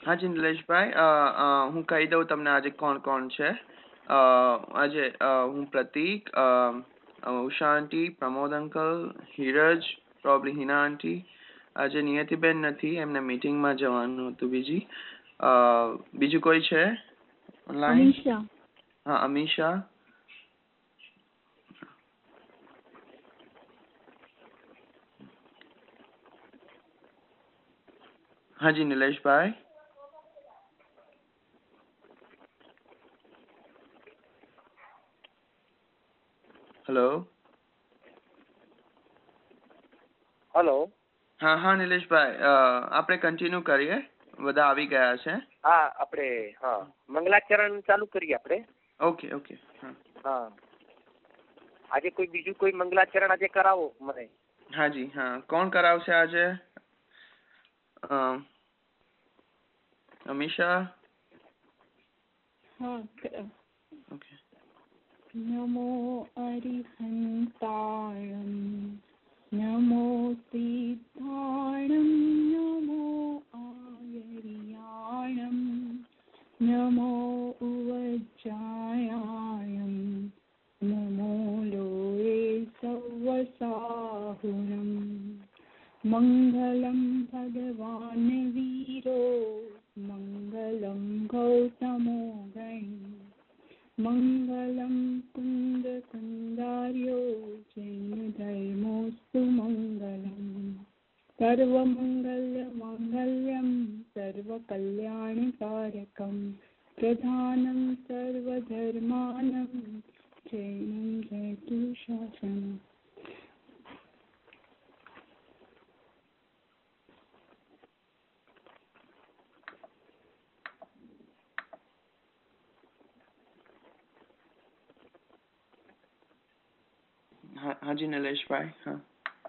હાજી નિલેશભાઈ, હું કહી દઉં તમને આજે કોણ કોણ છે. આજે હું Prateek, Usha aunty, Pramod uncle, Dhiraj, probably Hina aunty. આજે નિયતિબેન નથી, એમને મીટિંગમાં જવાનું હતું બીજું કોઈ છે ઓનલાઈન? હા, અમીશા. હાજી નિલેશભાઈ. હેલો. હેલો. હા હા નિલેશભાઈ, આપણે કન્ટિન્યુ કરીએ. બધા આવી ગયા છે. હા, આપણે મંગલાચરણ ચાલુ કરીએ આપણે. Okay okay. હા, આજે બીજું કોઈ મંગલાચરણ આજે કરાવો મને. હાજી હા, કોણ કરાવશે આજે? અમીશા. હા. ઓકે. નમો અરિહંતાણમ નમો સિદ્ધાણમ નમો આયર્યાણમ નમો ઉવજ્જાયાણમ નમો લોએ સવસાહુરમ મંગલમ ભગવાન વીરો મંગલમ ગૌતમો ગણી મંગલમ કુંદ કંદાર્યો જૈન ધર્મોસ્તુ મંગલમ સર્વમંગલ માંગલ્યમ સર્વકલ્યાણકારકમ પ્રધાનમ સર્વધર્માનમ જૈનમ જયતુ શાસનમ. હાજી નિલેશભાઈ. હા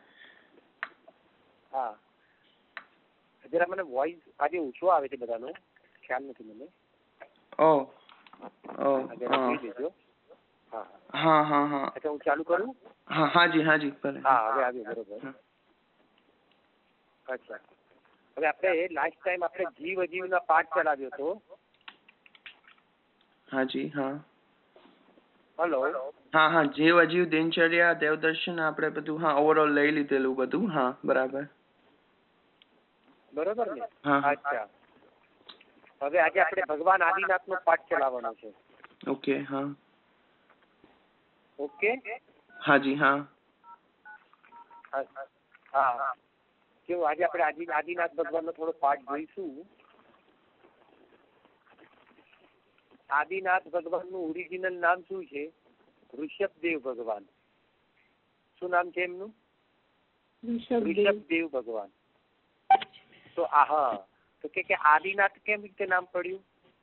હા, જરા મને વોઇસ આજે ઓછો આવે છે બધાનો, ખ્યાલ નથી મને. હા હા હા. અચ્છા, હું ચાલુ કરું? હા હાજી હાજી. હા, હવે આવ્યું બરોબર. અચ્છા, હવે આપણે લાસ્ટ ટાઈમ આપણે જીવ અજીવના પાઠ ચલાવ્યો હતો. હાજી હા. હેલો. હા હા, જીવ અજીવ દિનચર્યા દેવદર્શન આપણે બધું ઓવરઓલ લઈ લીધેલું બધું. હા બરાબર બરોબર ને. હા. અચ્છા, હવે આજે આપણે ભગવાન આદિનાથ નો પાઠ ચલાવવાનો છે. ઓકે. હા. ઓકે. હાજી હા. હા, કેવું આજે આપણે આદિનાથ ભગવાન નો થોડો પાઠ જોઈશું. આદિનાથ ભગવાન નું ઓરિજિનલ નામ શું છે? ઋષભદેવ ભગવાન. શું નામ છે એમનું? ઋષભદેવ ભગવાન. તો તો કે આદિનાથ કેમ રીતે નામ પડ્યું?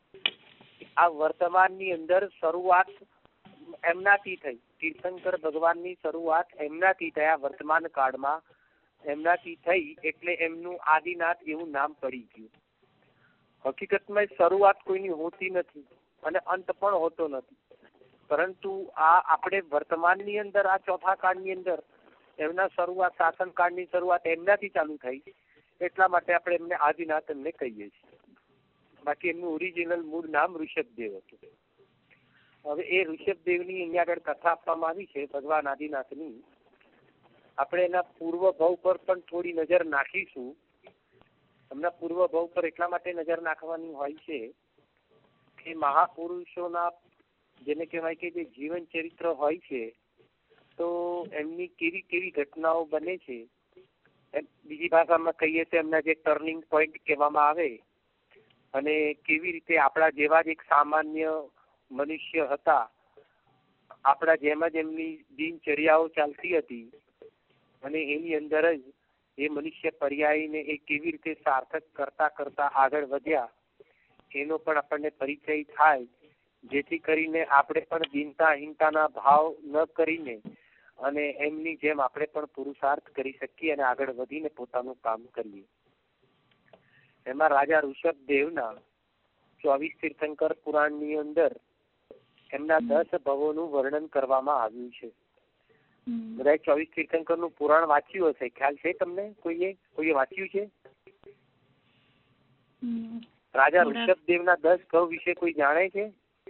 આ વર્તમાનની અંદર શરૂઆત એમનાથી થઈ. તીર્થંકર ભગવાનની શરૂઆત એમનાથી થયા. વર્તમાન કાળમાં એમનાથી થઈ એટલે એમનું આદિનાથ એવું નામ પડી ગયું. હકીકતમાં શરૂઆત કોઈની હોતી નથી અને અંત પણ હોતો નથી, પરંતુ આ આપણે વર્તમાનની અંદર આ ચોથા કાળની અંદર એમના શાસન કાળની શરૂઆત એમનાથી ચાલુ થઈ, એટલા માટે આપણે એમને આદિનાથ એમને કહીએ છીએ. બાકી એમનું ઓરિજિનલ મૂળ નામ ઋષભદેવ હતું. હવે એ ઋષભદેવની અહીંયા આગળ કથા આપવામાં આવી છે ભગવાન આદિનાથની. આપણે એના પૂર્વ ભાવ પર પણ થોડી નજર નાખીશું. એમના પૂર્વ ભાવ પર એટલા માટે નજર નાખવાની હોય છે કે મહાપુરુષોના જેને કહેવાય કે જે જીવન ચરિત્ર હોય છે તો એમની કેવી કેવી ઘટનાઓ બને છે, બીજી ભાષામાં કહીએ તો એમના જે ટર્નિંગ પોઈન્ટ કહેવામાં આવે, અને કેવી રીતે આપણા જેવા જ એક સામાન્ય મનુષ્ય હતા, આપણા જેમ જ એમની દિનચર્યાઓ ચાલતી હતી અને એની અંદર જ એ મનુષ્ય પર્યાયને એ કેવી રીતે સાર્થક કરતા કરતા આગળ વધ્યા એનો પણ આપણને પરિચય થાય, જેથી કરીને આપણે પણ દીનતાહીનતાના ભાવ ન કરીને અને એમની જેમ આપણે પણ પુરુષાર્થ કરી શકીએ અને આગળ વધીને પોતાનું કામ કરીએ. એમાં રાજા ઋષભદેવના 24 તીર્થંકર પુરાણની અંદર એમના 10 ભવોનું વર્ણન કરવામાં આવ્યું છે. બધા 24 તીર્થંકર નું પુરાણ વાંચ્યું હશે, ખ્યાલ છે તમને? કોઈએ વાંચ્યું છે? રાજા ઋષભદેવના 10 ઘઉં વિશે કોઈ જાણે છે?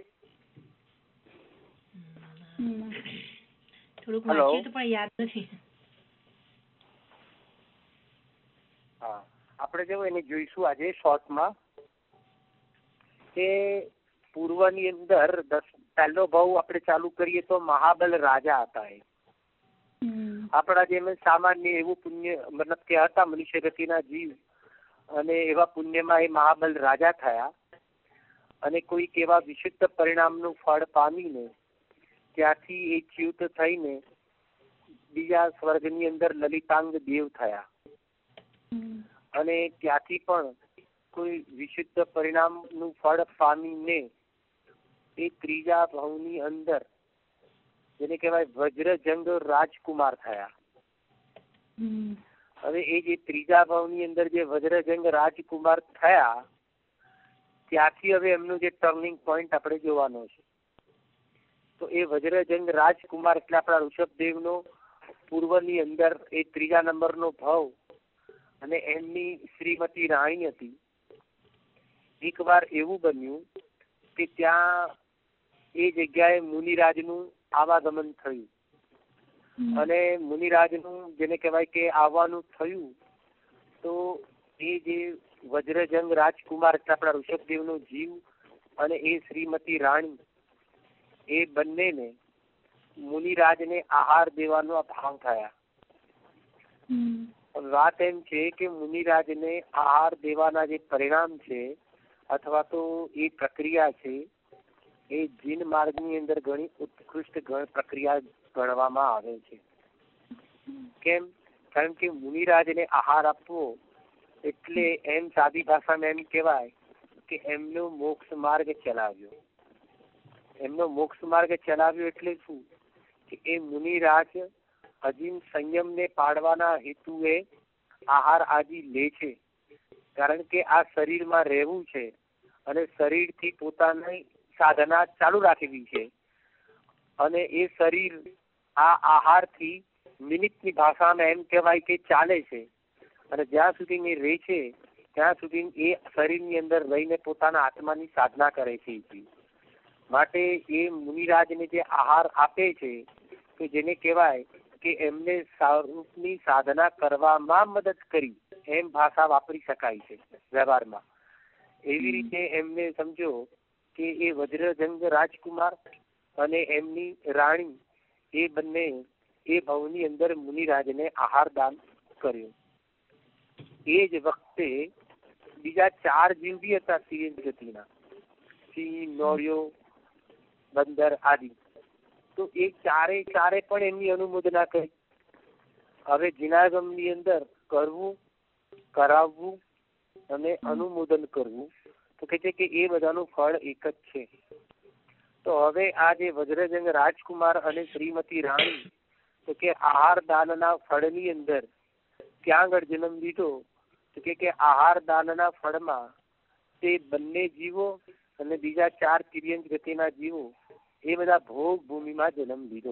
હેલો. હા, આપણે જો એને જોઈશું આજે શોર્ટમાં કે પૂર્વની અંદર પહેલો ભાવ આપણે ચાલુ કરીએ તો મહાબલ રાજા હતા. એ આપણા જેમ સામાન્ય એવું પુણ્ય મતલબ કે હતા મનુષ્ય ગતિના જીવ, અને એવા પુણ્યમાં એ મહાબલ રાજા થયા અને કોઈક એવા વિશુદ્ધ પરિણામનું ફળ પામીને ત્યાંથી એ ચ્યુત થઈને બીજા સ્વર્ગની અંદર લલિતાંગ દેવ થયા અને ત્યાંથી પણ કોઈ વિશુદ્ધ પરિણામનું ફળ પામીને એ ત્રીજા ભાવની અંદર જેને કહેવાય વજ્રજંગ રાજકુમાર થયા. હવે એ જે ત્રીજા ભાવની અંદર જે વજ્રજંગ રાજકુમાર થયા ત્યાંથી હવે એમનું જે ટર્નિંગ પોઈન્ટ આપણે જોવાનો છે. તો એ વજ્રજંગ રાજકુમાર એટલે આપણા ઋષભદેવનો પૂર્વની અંદર એ ત્રીજા નંબરનો ભાવ અને એમની શ્રીમતી રાણી હતી. એકવાર એવું બન્યું કે ત્યાં એ જગ્યાએ મુનિરાજનું આવાગમન થયું અને મુનિરાજનું જેને કહેવાય કે આવવાનું થયું તો એ જે વજ્રજંગ રાજકુમાર એટલે આપણા ઋષભદેવનો જીવ અને એ શ્રીમતી રાણી એ બંનેને મુનિરાજને આહાર દેવાનો ભાવ થયા. વાત એમ છે કે મુનિરાજને આહાર દેવાના જે પરિણામ છે અથવા તો એ પ્રક્રિયા છે એ જીન માર્ગની અંદર ઘણી ઉત્કૃષ્ટ પ્રક્રિયા ગણવામાં આવે છે. કેમ? કારણ કે મુનિરાજને આહાર આપવો એટલે એમ સાદી ભાષામાં એમ કહેવાય કે એમનો મોક્ષ માર્ગ ચલાવ્યો. એમનો મોક્ષ માર્ગ ચલાવ્યો એટલે શું? કે એ મુનિરાજ અજીમ સંયમને પાડવાના હેતુએ આહાર આદિ લે છે. કારણ કે આ શરીરમાં રહેવું છે અને શરીરથી પોતાની સાધના ચાલુ રાખવી છે અને એ શરીર આ આહારથી મિનિટની ભાષામાં એમ કહેવાય કે ચાલે છે અને જ્યાં સુધી એ રહે છે ત્યાં સુધી એ શરીરની અંદર રહીને પોતાના આત્માની સાધના કરે છે. માટે એ મુનિરાજને જે આહાર આપે છે કે જેને કહેવાય કે એમને સ્વરૂપની સાધના કરવામાં મદદ કરી એમ ભાષા વાપરી શકાય છે વ્યવહારમાં. એવી રીતે એમને સમજો કે એ વજ્રજંગ રાજકુમાર અને એમની રાણી એ બંને એ ભવની અંદર મુનિરાજને આહાર દાન કર્યું. એ જ વખતે બીજા 4 જીવ બી હતા તિર્યંક ગતિના, સિંહ, નોળિયો, બંદર આદિ. તો એ ચારે પણ એમની અનુમોદના કરી. હવે જીનાગમની અંદર કરવું, કરાવવું અને અનુમોદન કરવું તો કે છે કે એ બધાનું ફળ એક જ છે. તો હવે આ જે વજ્રજંગ રાજકુમાર અને શ્રીમતી રાણી તો કે આહાર દાનના ફળની અંદર ક્યાં આગળ જન્મ લીધો તો કે આહાર દાનના ફળમાં તે બંને જીવો અને બીજા 4 તિર્યંક ગતિના જીવો એ બધા ભોગ ભૂમિમાં જન્મ લીધો.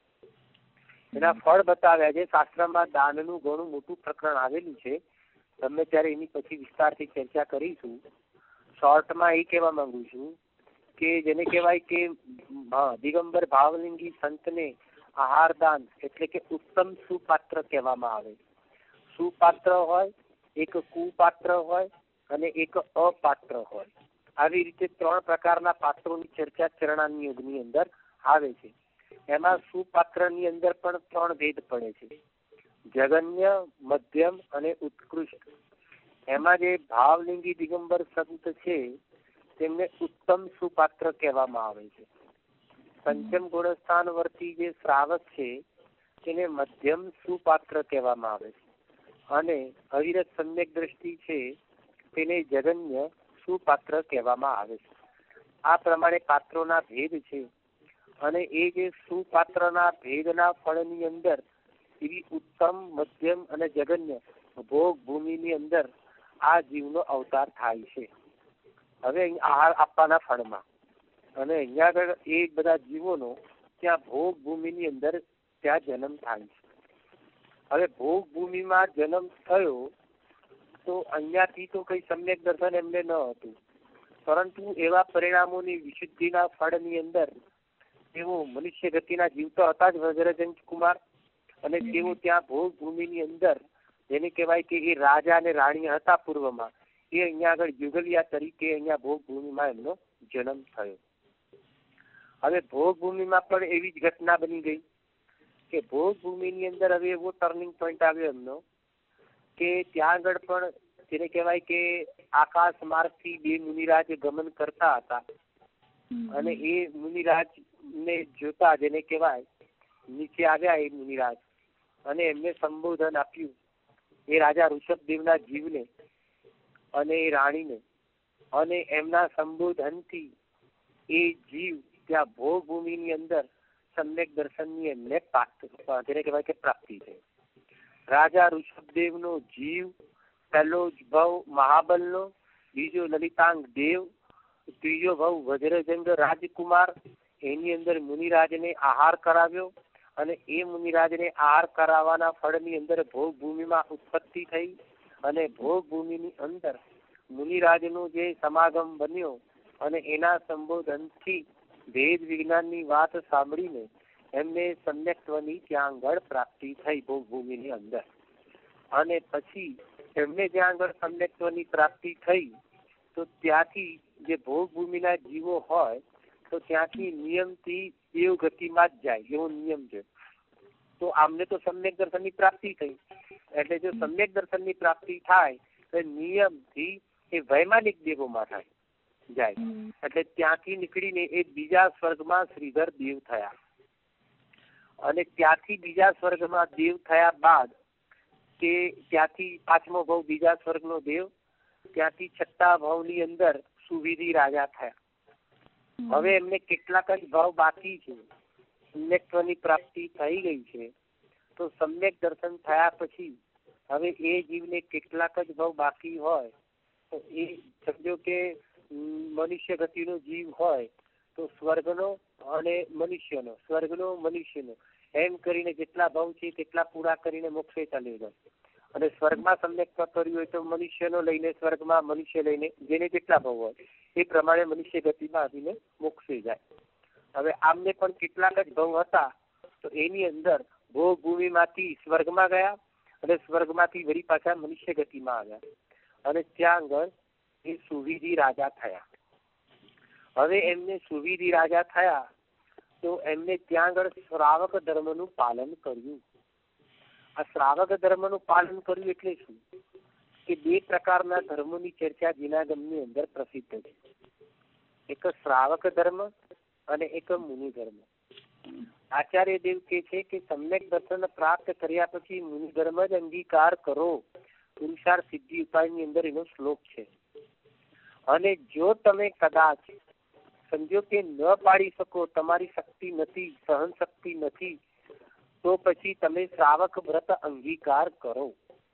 એના ફળ બતાવ્યા છે. શાસ્ત્રમાં દાનનું ઘણું મોટું પ્રકરણ આવેલું છે. તમે ત્યારે એની પછી વિસ્તારથી ચર્ચા કરીશું. શોર્ટમાં એ કહેવા માંગુ છું કે જેને કહેવાય કે દિગંબર ભાવલિંગી સંતને આહારદાન એટલે કે ઉત્તમ સુપાત્ર કહેવામાં આવે. સુપાત્ર હોય, એક કુપાત્ર હોય અને એક અપાત્ર હોય. આવી રીતે 3 પ્રકારના પાત્રોની ચર્ચા ચરણાની યોગની અંદર આવે છે. એમાં સુપાત્રની અંદર પણ 3 ભેદ પડે છે: જગન્ય, મધ્યમ અને ઉત્કૃષ્ટ. એમાં જે ભાવલિંગી દિગંબર સંત છે તેમને ઉત્તમ સુપાત્ર કહેવામાં આવે છે. પંચમ ગુણસ્થાન વર્તી જે શ્રાવક છે તેને મધ્યમ સુપાત્ર કહેવામાં આવે છે અને અવિરત સમ્યક દ્રષ્ટિ છે તેને જગન્ય સુપાત્ર કહેવામાં આવે છે. આ પ્રમાણે પાત્રોના ભેદ છે અને એ જે સુપાત્રના ભેદના ફળની અંદર એવી ઉત્તમ, મધ્યમ અને જગન્ય ભોગ ભૂમિની અંદર આ જીવનો અવતાર થાય છે. હવે આહાર આપવાના ફળમાં અને અહીંયા આગળ એ બધા જીવોનો ત્યાં ભોગ ભૂમિની અંદર ત્યાં જન્મ થાય છે. હવે ભોગ ભૂમિમાં જન્મ થયો તો અહીંયાથી તો કઈ સમ્યક દર્શન એમને ન હતું. પરંતુ એવા પરિણામોની વિશુદ્ધિના ફળની અંદર તેઓ મનુષ્ય ગતિના જીવતા હતા જ વજ્રજંગ કુમાર, અને તેઓ ત્યાં ભોગ ભૂમિની અંદર જેને કહેવાય કે એ રાજા અને રાણી હતા પૂર્વમાં, એ અહીંયા આગળ યુગલિયા તરીકે અહીંયા ભોગ ભૂમિમાં એમનો જન્મ થયો. હવે ભોગ ભૂમિમાં પણ એવી જ ઘટના બની ગઈ કે ભોગ ભૂમિની અંદર હવે એવો ટર્નિંગ પોઈન્ટ આવ્યો એમનો કે ત્યાં આગળ પણ જેને કહેવાય કે આકાશ માર્ગથી બે મુનિરાજ ગમન કરતા હતા, અને એ મુનિરાજ ને જોતા જેને કહેવાય નીચે આવ્યા એ મુનિરાજ, અને એમને સંબોધન આપ્યું એ રાજા ઋષભદેવના જીવને અને એ રાણીને, અને એમના સંબોધનથી એ જીવ ત્યાં ભોગ ભૂમિની અંદર સમ્યક દર્શનની એમને જેને કહેવાય કે પ્રાપ્તિ થઈ. રાજા ઋષભદેવનો જીવ પહેલો જ ભવ મહાબલનો, બીજો લલિતાંગ દેવ, ત્રીજો ભવ વજ્રજંગ રાજકુમાર, એની અંદર મુનિરાજને આહાર કરાવ્યો, અને એ મુનિરાજને આહાર કરાવવાના ફળની અંદર ભોગ ભૂમિમાં ઉત્પત્તિ થઈ, અને ભોગ ભૂમિની અંદર મુનિરાજનો જે સમાગમ બન્યો, અને એના સંબોધનથી વેદ વિજ્ઞાનની વાત સાંભળીને એમને સમ્યક્ત્વની ત્યાં આગળ પ્રાપ્તિ થઈ ભોગ ભૂમિની અંદર. અને પછી એમને જ્યાં આગળ સમ્યક્ત્વની પ્રાપ્તિ થઈ તો ત્યાંથી જે ભોગ ભૂમિના જીવો હોય તો ત્યાંથી નિયમથી દેવ ગતિમાં જ જાય એવો નિયમ છે. તો આમને તો સમ્યક દર્શનની પ્રાપ્તિ થઈ, એટલે જો સમ્યક દર્શનની પ્રાપ્તિ થાય તો નિયમથી એ વૈમાનિક દેવોમાં જાય, એટલે ત્યાંથી નીકળીને એ બીજા સ્વર્ગમાં શ્રીધર દેવ થયા, અને ત્યાંથી બીજા સ્વર્ગમાં દેવ થયા બાદ કે ત્યાંથી પાંચમો ભાવ બીજા સ્વર્ગનો દેવ, ત્યાંથી છઠ્ઠા ભાવની અંદર સુવિધિ રાજા થયા. હવે એમને કેટલાક જ ભાવ બાકી છે, સમ્યક્ત્વની પ્રાપ્તિ થઈ ગઈ છે, તો સમ્યક દર્શન થયા પછી હવે એ જીવને કેટલાક જ ભાવ બાકી હોય તો એ સમજો કે મનુષ્ય ગતિનો જીવ હોય તો સ્વર્ગનો અને મનુષ્યનો, સ્વર્ગનો મનુષ્યનો એમ કરીને જેટલા ભાવ છે તેટલા પૂરા કરીને મોક્ષે ચાલી જાય. અને સ્વર્ગમાં સમ્યક્ત્વ કર્યું હોય તો મનુષ્યનો લઈને સ્વર્ગમાં, મનુષ્ય લઈને જેને જેટલા ભાવ હોય એ પ્રમાણે મનુષ્ય ગતિમાં આવીને મોક્ષે જાય. હવે આમને પણ કેટલાક જ ભાવ હતા તો એની અંદર ભોગ ભૂમિમાંથી સ્વર્ગમાં ગયા, અને સ્વર્ગમાંથી વળી પાછા મનુષ્ય ગતિમાં આવ્યા, અને ત્યાં આગળ એ સુવિધિ રાજા થયા. હવે એમને સુવિધિ રાજા થયા તો એમને ત્યાં આગળ શ્રાવક ધર્મનું પાલન કર્યું. આ શ્રાવક ધર્મનું પાલન કર્યું એટલે શું કે બે પ્રકારના ધર્મોની ચર્ચા જીનાગમની અંદર પ્રસિદ્ધ છે. એક શ્રાવક ધર્મ અને એક મુનિ ધર્મ. આચાર્ય દેવ કહે છે કે સમ્યક દર્શન પ્રાપ્ત કર્યા પછી મુનિ ધર્મ જ અંગીકાર કરો, પુરુષાર્થ સિદ્ધિ ઉપાયની અંદર એનો શ્લોક છે. અને જો તમે કદાચ સમજો કે ન પાડી શકો, તમારી શક્તિ નથી, સહન શક્તિ નથી, તો પછી તમે શ્રાવક વ્રત અંગીકાર કરો.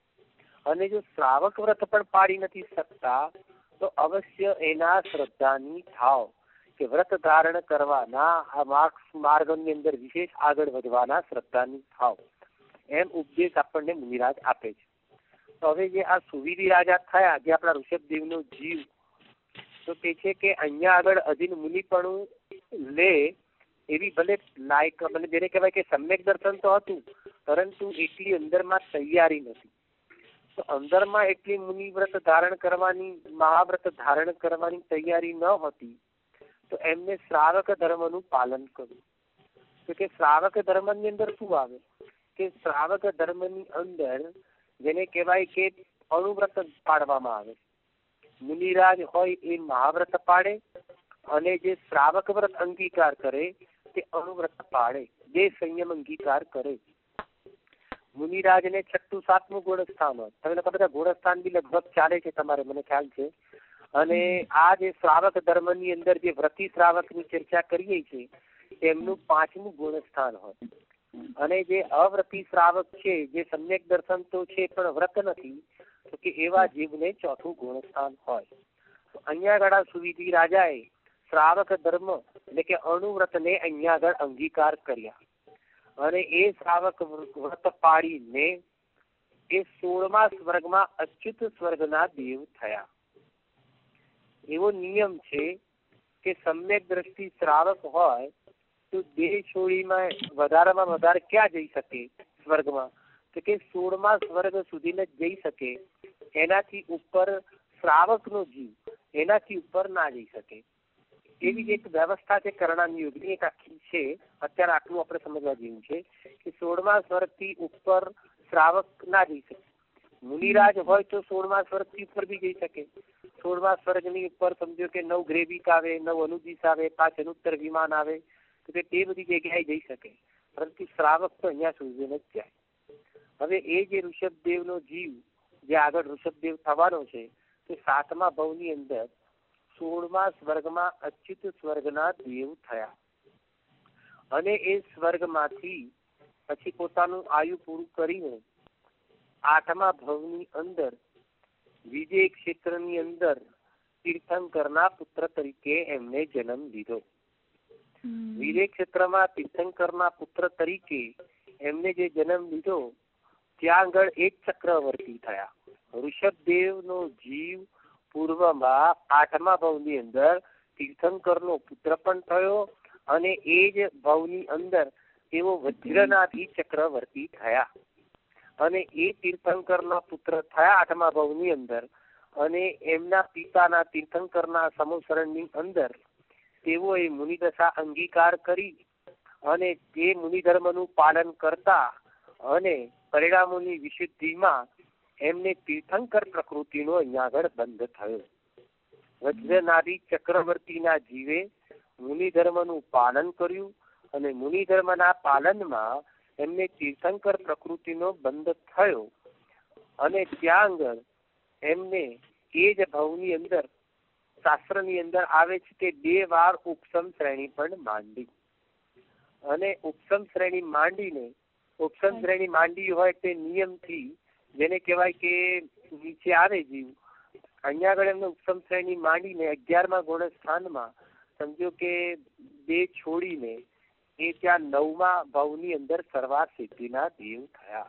અને જો શ્રાવક વ્રત પણ પાડી નથી શકતા તો અવશ્ય એના શ્રદ્ધાની થાવ કે વ્રત ધારણ કરવાના આ માર્ગની અંદર વિશેષ આગળ વધવાના શ્રદ્ધાની થાવ, એમ ઉપદેશ આપણને મુનિરાજ આપે છે. તો હવે જે આ સુવિધિ રાજા થયા, જે આપણા ઋષભદેવનો જીવ, તો તે છે કે અહીંયા આગળ અધીન મુનિપણું લે એવી ભલે લાયક, ભલે જેને કહેવાય કે સમ્યક દર્શન તો હતું, પરંતુ એટલી અંદરમાં તૈયારી નથી. તો અંદરમાં એટલી મુનિવ્રત ધારણ કરવાની, મહાવ્રત ધારણ કરવાની તૈયારી ન હતી, તો એમને શ્રાવક ધર્મનું પાલન કર્યું. તો કે શ્રાવક ધર્મની અંદર શું આવે કે શ્રાવક ધર્મની અંદર જેને કહેવાય કે અણુવ્રત પાડવામાં આવે. મુનિરાજ હોય એ મહાવ્રત પાડે, અને જે શ્રાવક વ્રત અંગીકાર કરે તે અણુવ્રત પાડે, બે સંયમ અંગીકાર કરે. મુનિરાજને 6ઠું 7મું ગુણસ્થાન હોય, તમે બધા ગુણસ્થાન બી લગભગ ચાલે છે તમારે, મને ખ્યાલ છે. અને આ જે શ્રાવક ધર્મની અંદર જે વ્રતી શ્રાવકની ચર્ચા કરીએ છીએ તેમનું 5મું ગુણસ્થાન હોય. અને જે અવ્રતી શ્રાવક છે, જે સમ્યક દર્શન તો છે પણ વ્રત નથી, તો કે એવા જીવને 4થું ગુણસ્થાન હોય. તો અહીંયા આગળ સુવિધિ રાજાએ શ્રાવક ધર્મ એટલે કે અણુવ્રતને અહીંયા આગળ અંગીકાર કર્યા, અને એ શ્રાવક વ્રત પાડીને એ 16મા સ્વર્ગમાં અચ્યુત સ્વર્ગના દેવ થયા. એવો નિયમ છે કે સમ્યક દ્રષ્ટિ શ્રાવક હોય તો દેહ છોડીમાં વધારે ક્યાં જઈ શકે સ્વર્ગમાં? તો કે 16મા સ્વર્ગ સુધી જ જઈ શકે, એનાથી ઉપર શ્રાવકનો જીવ એનાથી ઉપર ના જઈ શકે. એવી જ એક વ્યવસ્થા છે કરણાની યોગની એક આખી છે. અત્યારે આટલું આપણે સમજવા જેવું છે કે 16મા સ્વર્ગથી ઉપર શ્રાવક ના જઈ શકે. મુનિરાજ હોય તો 16મા સ્વર્ગથી ઉપર બી જઈ શકે. 16મા સ્વર્ગની ઉપર સમજો કે 9 ગ્રેવિક આવે, 9 અનુદિશ આવે, 5 અનુત્તર વિમાન આવે, તો તે બધી જગ્યાએ જઈ શકે. પરંતુ શ્રાવક તો અહીંયા સુધી જ જાય. હવે એ જે ઋષભદેવનો જીવ જે આગળ ઋષભદેવ થવાનો છે તે 7મા ભવની અંદર 16મા સ્વર્ગમાં અચ્યુત સ્વર્ગના દેવ થયા અને એ સ્વર્ગમાંથી પછી પોતાનું આયુ પૂરું કરીને 8મા ભવની અંદર વિજય ક્ષેત્રની અંદર તીર્થંકરના પુત્ર તરીકે એમને જન્મ લીધો. વિજય ક્ષેત્રમાં તીર્થંકરના પુત્ર તરીકે એમને જે જન્મ લીધો ત્યાં આગળ એક ચક્રવર્તી થયા. ઋષભદેવનો જીવ પૂર્વમાં 8મા ભવની અંદર તીર્થંકરનો પુત્ર પણ થયો અને એ જ ભવની અંદર તેઓ વજ્રનાથી ચક્રવર્તી થયા અને એ તીર્થંકરના પુત્ર થયા 8મા ભવની અંદર અને એમના પિતાના તીર્થંકરના સમુસરણની અંદર તેઓએ મુનિદશા અંગીકાર કરી અને તે મુનિધર્મનું પાલન કરતા અને પરિણામોની વિશુદ્ધિમાં એમને તીર્થંકર પ્રકૃતિનો અહીંયા આગળ બંધ થયો. વજ્રનાદી ચક્રવર્તીના જીવે મુનિધર્મનું પાલન કર્યું અને મુનિધર્મના પાલનમાં એમને તીર્થંકર પ્રકૃતિનો બંધ થયો અને ત્યાં આગળ એમને એ જ ભાવની અંદર શાસ્ત્રની અંદર આવે છે કે 2 વાર ઉપસમ શ્રેણી પણ માંડી અને ઉપસમ શ્રેણી માંડીને ઉપસમ શ્રેણી માંડી હોય તે નિયમથી જેને કહેવાય કે નીચે આવે જીવ અહીંયા આગળ એમને ઉપસમ શ્રેણી માંડીને 11મા ગુણસ્થાનમાં સમજો કે 2 છોડીને એ ત્યાં 9મા ભાવની અંદર સર્વાર સિદ્ધિના દેવ થયા.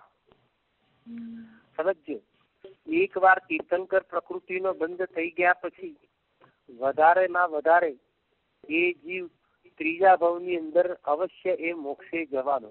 સમજજો, એક વાર તીર્થંકર પ્રકૃતિનો બંધ થઈ ગયા પછી વધારેમાં વધારે એ જીવ 3જા ભાવની અંદર અવશ્ય એ મોક્ષે જવાનો.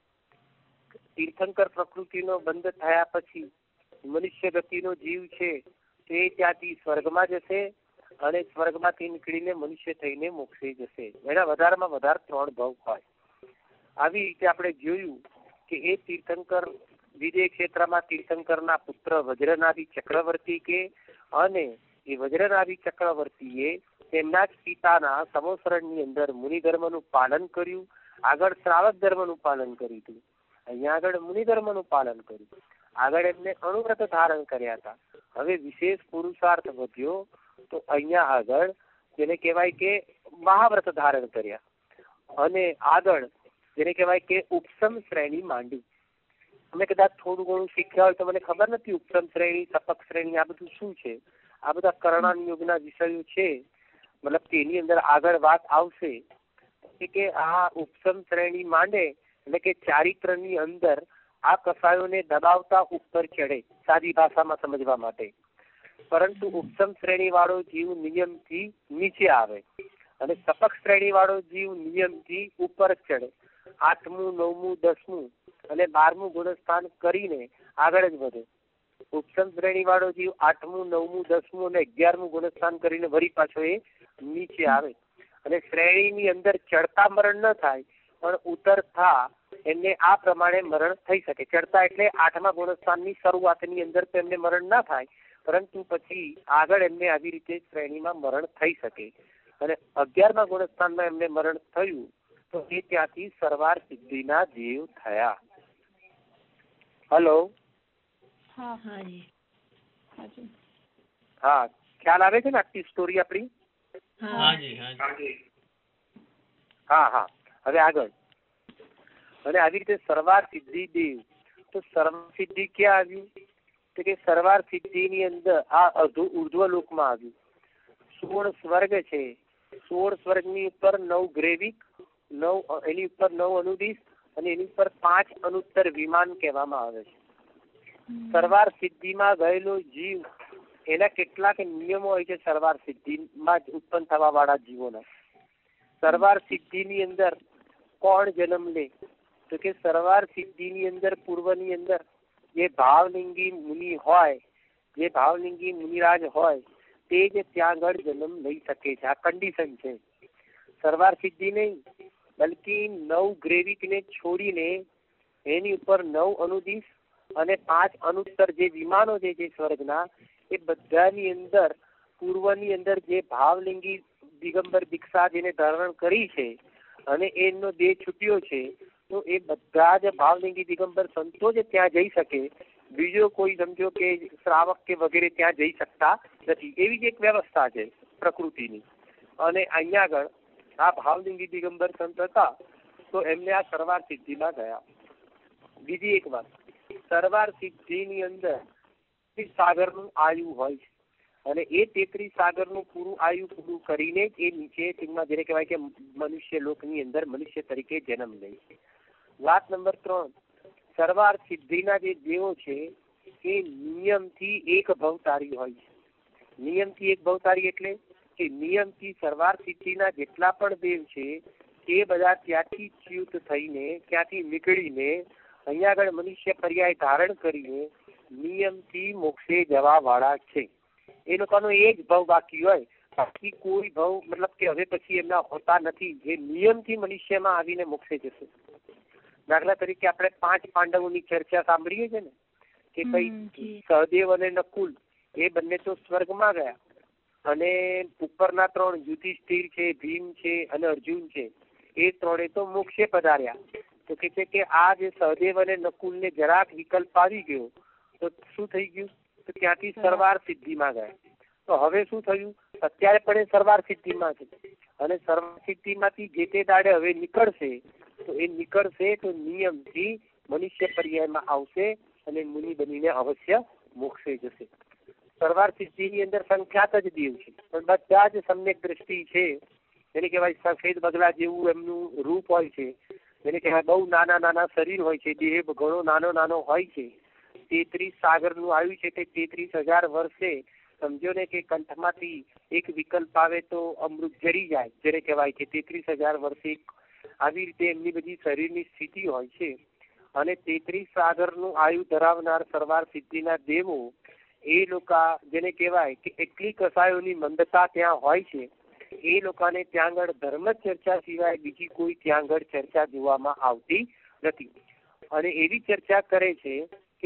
તીર્થંકર પ્રકૃતિનો બંધ થયા પછી મનુષ્ય ગતિનો જીવ છે તે ત્યાંથી સ્વર્ગમાં જશે અને સ્વર્ગમાંથી નીકળીને મનુષ્ય થઈને મોક્ષે જશે. એના વધારેમાં વધારે 3 ભાવ હોય. આવી રીતે આપણે જોયું કે એ તીર્થંકર વિજય ક્ષેત્રમાં તીર્થંકરના પુત્ર વજ્રનાભી ચક્રવર્તી કે અને એ વજ્રનાભી ચક્રવર્તીએ તેમના જ પિતાના સમોસરણની અંદર મુનિધર્મનું પાલન કર્યું. આગળ શ્રાવક ધર્મનું પાલન કર્યું હતું, અહીંયા આગળ મુનિધર્મનું પાલન કર્યું. આગળ એમને અણુવ્રત ધારણ કર્યા હતા. હવે વિશેષ પુરુષાર્થ વધ્યો તો અહીંયા આગળ જેને કહેવાય કે મહાવ્રત ધારણ કર્યા અને આગળ જેને કહેવાય કે ઉપસમ શ્રેણી માંડી. અમે કદાચ થોડું ઘણું શીખ્યા હોય તો મને ખબર નથી ઉપસમ શ્રેણી, સપક શ્રેણી આ બધું શું છે. આ બધા કરણાન યોગના વિષયો છે. મતલબ કે એની અંદર આગળ વાત આવશે કે આ ઉપસમ શ્રેણી માંડે એટલે કે ચારિત્રની અંદર આ કસાયોને દબાવતા ઉપર ચડે, સાદી ભાષામાં સમજવા માટે. પરંતુ ઉપસમ શ્રેણી વાળો જીવ નિયમથી નીચે આવે અને સપક શ્રેણી વાળો જીવ નિયમથી ઉપર ચડે. 8મું, 9મું, 10મું અને 12મું ગુણસ્થાન કરીને આગળ જ વધે. ઉપસમ શ્રેણી વાળો જીવ 8મું, 9મું, 10મું અને 11મું ગુણસ્થાન કરીને વળી પાછો એ નીચે આવે અને શ્રેણીની અંદર ચડતા મરણ ન થાય પણ ઉતરતા એમને આ પ્રમાણે મરણ થઈ શકે. ચડતા એટલે 8મા ગુણસ્થાનની શરૂઆતની અંદર તો એમને મરણ ના થાય પરંતુ પછી આગળ એમને આવી રીતે શ્રેણીમાં મરણ થઈ શકે અને 11મા ગુણસ્થાનમાં એમને મરણ થયું તો એ ત્યાંથી સરવાર સિદ્ધિના દેવ થયા. હલો, હા ખ્યાલ આવે છે ને આખી સ્ટોરી આપણી? હા હા. હવે આગળ અને આવી રીતે સરવાર સિદ્ધિ દેવ. તો સરવાર સિદ્ધિ ક્યાં આવ્યું? તો કે સરવાર સિદ્ધિ ની અંદર આ ઉર્ધ્વ લોકમાં આવ્યું. 16 સ્વર્ગ છે. 16 સ્વર્ગની ઉપર 9 ગ્રેવિક, 9 એની ઉપર 9 અનુદિશ અને એની ઉપર 5 અનુત્તર વિમાન કહેવામાં આવે છે. સરવાર સિદ્ધિમાં ગયેલો જીવ એના કેટલાક નિયમો હોય છે સરવાર સિદ્ધિમાં જ ઉત્પન્ન થવા વાળા જીવોના. સરવાર સિદ્ધિની અંદર કોણ જન્મ લે? તો કે સરવાર સિદ્ધિની અંદર પૂર્વની અંદર જે ભાવલિંગી મુનિ હોય, જે ભાવલિંગી મુનિરાજ હોય તે જ ત્યાં આગળ જન્મ લઈ શકે છે. આ કન્ડિશન છે. સરવાર સિદ્ધિ નહીં, બલકી 9 ગ્રેવિકને છોડીને એની ઉપર 9 અનુદિશ અને 5 અનુત્તર જે વિમાનો છે જે સ્વર્ગના, એ બધાની અંદર પૂર્વની અંદર જે ભાવલિંગી દિગંબર દીક્ષા જેને ધારણ કરી છે અને એનો દેહ છૂટ્યો છે, તો એ બધા જ ભાવલિંગી દિગંબર સંતો જ ત્યાં જઈ શકે. બીજો કોઈ સમજો કે શ્રાવક કે વગેરે ત્યાં જઈ શકતા નથી. એવી જ એક વ્યવસ્થા છે પ્રકૃતિની. અને અહીંયા આગળ આ ભાવલિંગી દિગંબર સંત હતા તો એમને આ સરવાર સિદ્ધિમાં ગયા. બીજી એક વાત, સરવાર સિદ્ધિની અંદર સાગરનું આયુ હોય છે અને એ 33 સાગરનું પૂરું આયુ પૂરું કરીને જ એ નીચે તેમાં જેને કહેવાય કે મનુષ્ય લોકની અંદર મનુષ્ય તરીકે જન્મ લે છે. વાત નંબર 3, સરવાર સિદ્ધિના જે દેવો છે એ નિયમથી એક ભવતારી હોય છે. નિયમથી એક ભવતારી એટલે કે નિયમથી સરવાર સિદ્ધિના જેટલા પણ દેવ છે એ બધા ત્યાંથી ચ્યુત થઈને, ત્યાંથી નીકળીને અહીંયા આગળ મનુષ્ય પર્યાય ધારણ કરીને નિયમથી મોક્ષે જવા વાળા છે. એ લોકોનો એ જ ભવ બાકી હોય, બાકી કોઈ ભવ મતલબ કે હવે પછી એમના હોતા નથી. જે નિયમથી મનુષ્યમાં આવીને મોક્ષે જશે. દાખલા તરીકે આપણે 5 પાંડવોની ચર્ચા સાંભળીએ છીએ ને કે ભાઈ સહદેવ અને નકુલ એ બંને તો સ્વર્ગમાં ગયા અને ઉપરના 3 યુધિષ્ઠિર છે, ભીમ છે અને અર્જુન છે, એ 3 તો મોક્ષે પધાર્યા. તો કે છે કે આ જે સહદેવ અને નકુલને જરાક વિકલ્પ આવી ગયો તો શું થઈ ગયું? તો ત્યાંથી સરવાર સિદ્ધિમાં ગયા. તો હવે શું થયું? અત્યારે પણ એ સરવાર સિદ્ધિમાં છે અને સરવાર સિદ્ધિમાંથી જે તે દાડે હવે નીકળશે તો એ નીકળશે તો નિયમથી મનુષ્ય પર્યાયમાં આવશે અને મુનિ બનીને અવશ્ય મોક્ષે જશે. સરવાર સિદ્ધિની અંદર સંખ્યાત જ દેવ છે પણ બધા જ સમ્યક દ્રષ્ટિ છે. એને કહેવાય સફેદ બગલા જેવું એમનું રૂપ હોય છે. એને કહેવાય બહુ નાના નાના શરીર હોય છે, દેહ ઘણો નાનો નાનો હોય છે. 33 સાગરનું આવ્યું છે તે 33,000 વર્ષે સમજો ને કે કંઠમાંથી એક વિકલ્પ આવે તો અમૃત જરી જાય, જેને કહેવાય કે 33,000 વર્ષે આવી રીતે એમની બધી શરીરની સ્થિતિ હોય છે. અને 33 સાગરનું આયુ ધરાવનાર સરવાર સિદ્ધિના દેવો એ લોકો જેને કહેવાય કે એટલી કસાયોની મંદતા ત્યાં હોય છે, એ લોકોને ત્યાં આગળ ધર્મ ચર્ચા સિવાય બીજી કોઈ ત્યાં આગળ ચર્ચા જોવામાં આવતી નથી. અને એવી ચર્ચા કરે છે કે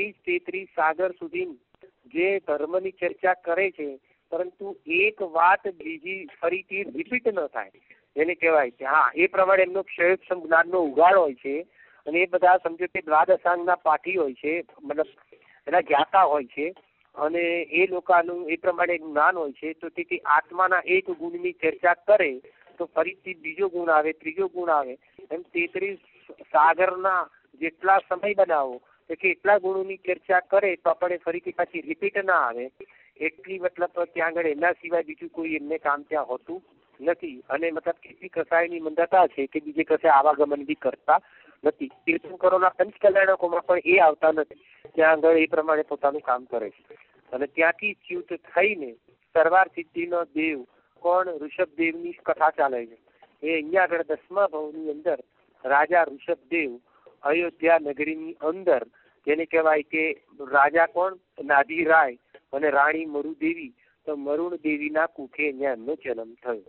33 સાગર સુધી જે ધર્મની ચર્ચા કરે છે પરંતુ એક વાત બીજી ફરીથી રિપીટ ન થાય. એને કહેવાય કે હા એ પ્રમાણે એમનો ક્ષયોક્ષમ જ્ઞાનનો ઉગાડ હોય છે અને એ બધા સમજો કે દ્વાદશાંગના પાઠી હોય છે, મતલબ એના જ્ઞાતા હોય છે અને એ લોકોનું એ પ્રમાણે જ્ઞાન હોય છે. તો તેથી આત્માના એક ગુણની ચર્ચા કરે તો ફરીથી બીજો ગુણ આવે, ત્રીજો ગુણ આવે, એમ 33 સાગરના જેટલા સમય બનાવો તો કે એટલા ગુણોની ચર્ચા કરે તો આપણે ફરીથી પાછી રિપીટ ના આવે. એટલી મતલબ ત્યાં આગળ એના સિવાય બીજું કોઈ એમને કામ ત્યાં હોતું નથી. અને મતલબ કેટલી કસાયની મંદતા છે કે બીજે કશે આવાગમન બી કરતા નથી. તીર્થંકરોના પંચકલ્યાણકોમાં પણ એ આવતા નથી. ત્યાં આગળ એ પ્રમાણે પોતાનું કામ કરે છે. અને ત્યાંથી ચ્યુત થઈને સરવાર સિદ્ધિનો દેવ કોણ? ઋષભદેવની કથા ચાલે છે. એ અહીંયા આગળ 10મા ભવની અંદર રાજા ઋષભદેવ અયોધ્યા નગરીની અંદર જેને કહેવાય કે રાજા કોણ? નાદિરાય અને રાણી મરુદેવી. તો મરુણ દેવીના કુખે અહીંયા એમનો જન્મ થયો.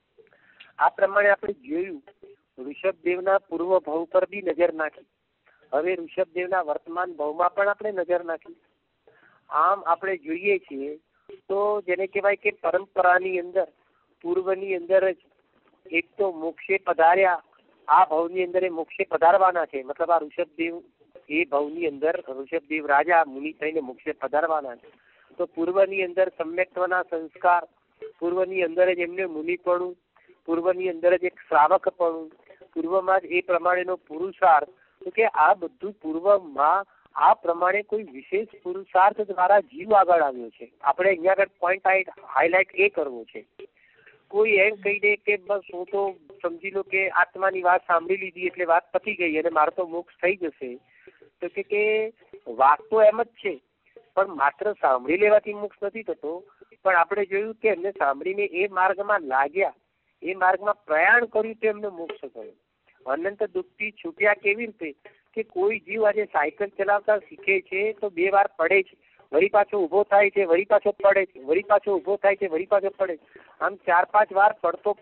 આ પ્રમાણે આપણે જોયું ઋષભદેવના પૂર્વ ભવ પર બી નજર નાખી. હવે ઋષભદેવના વર્તમાન ભવમાં પણ આપણે નજર નાખી. આમ આપણે જોઈએ છીએ તો જેને કહેવાય કે પરંપરાની અંદર પૂર્વની અંદર જ એક તો મોક્ષે પધાર્યા. આ ભવની અંદર એ મોક્ષે પધારવાના છે. મતલબ આ ઋષભદેવ એ ભવની અંદર ઋષભદેવ રાજા મુનિ થઈને મોક્ષે પધારવાના છે. તો પૂર્વની અંદર સમ્યક્ત્વના સંસ્કાર, પૂર્વની અંદર જ એમને મુનિપણું, પૂર્વની અંદર જ એક શ્રાવકપણું, પૂર્વમાં જ એ પ્રમાણેનો પુરુષાર્થ. તો કે આ બધું પૂર્વમાં આ પ્રમાણે કોઈ વિશેષ પુરુષાર્થ દ્વારા જીવ આગળ આવ્યો છે. આપણે અહીંયા આગળ પોઈન્ટ હાઈલાઇટ એ કરવો છે. કોઈ એમ કહી દે કે બસ હું તો સમજી લો કે આત્માની વાત સાંભળી લીધી એટલે વાત પતી ગઈ અને મારો તો મોક્ષ થઈ જશે. તો કે વાત તો એમ જ છે પણ માત્ર સાંભળી લેવાથી મોક્ષ નથી થતો, પણ આપણે જોયું કે એમને સાંભળીને એ માર્ગમાં લાગ્યા, એ માર્ગમાં પ્રયાણ કર્યું તો એમને મોક્ષ થયો. અનંત દુઃખથી છૂટ્યા કેવી રીતે? કે કોઈ જીવ આજે સાયકલ ચલાવતા શીખે છે તો 2 વાર પડે છે, વળી પાછો ઊભો થાય છે, વળી પાછો પડે છે, વળી પાછો ઊભો થાય છે, વળી પાછો પડે છે. આમ 4-5 વાર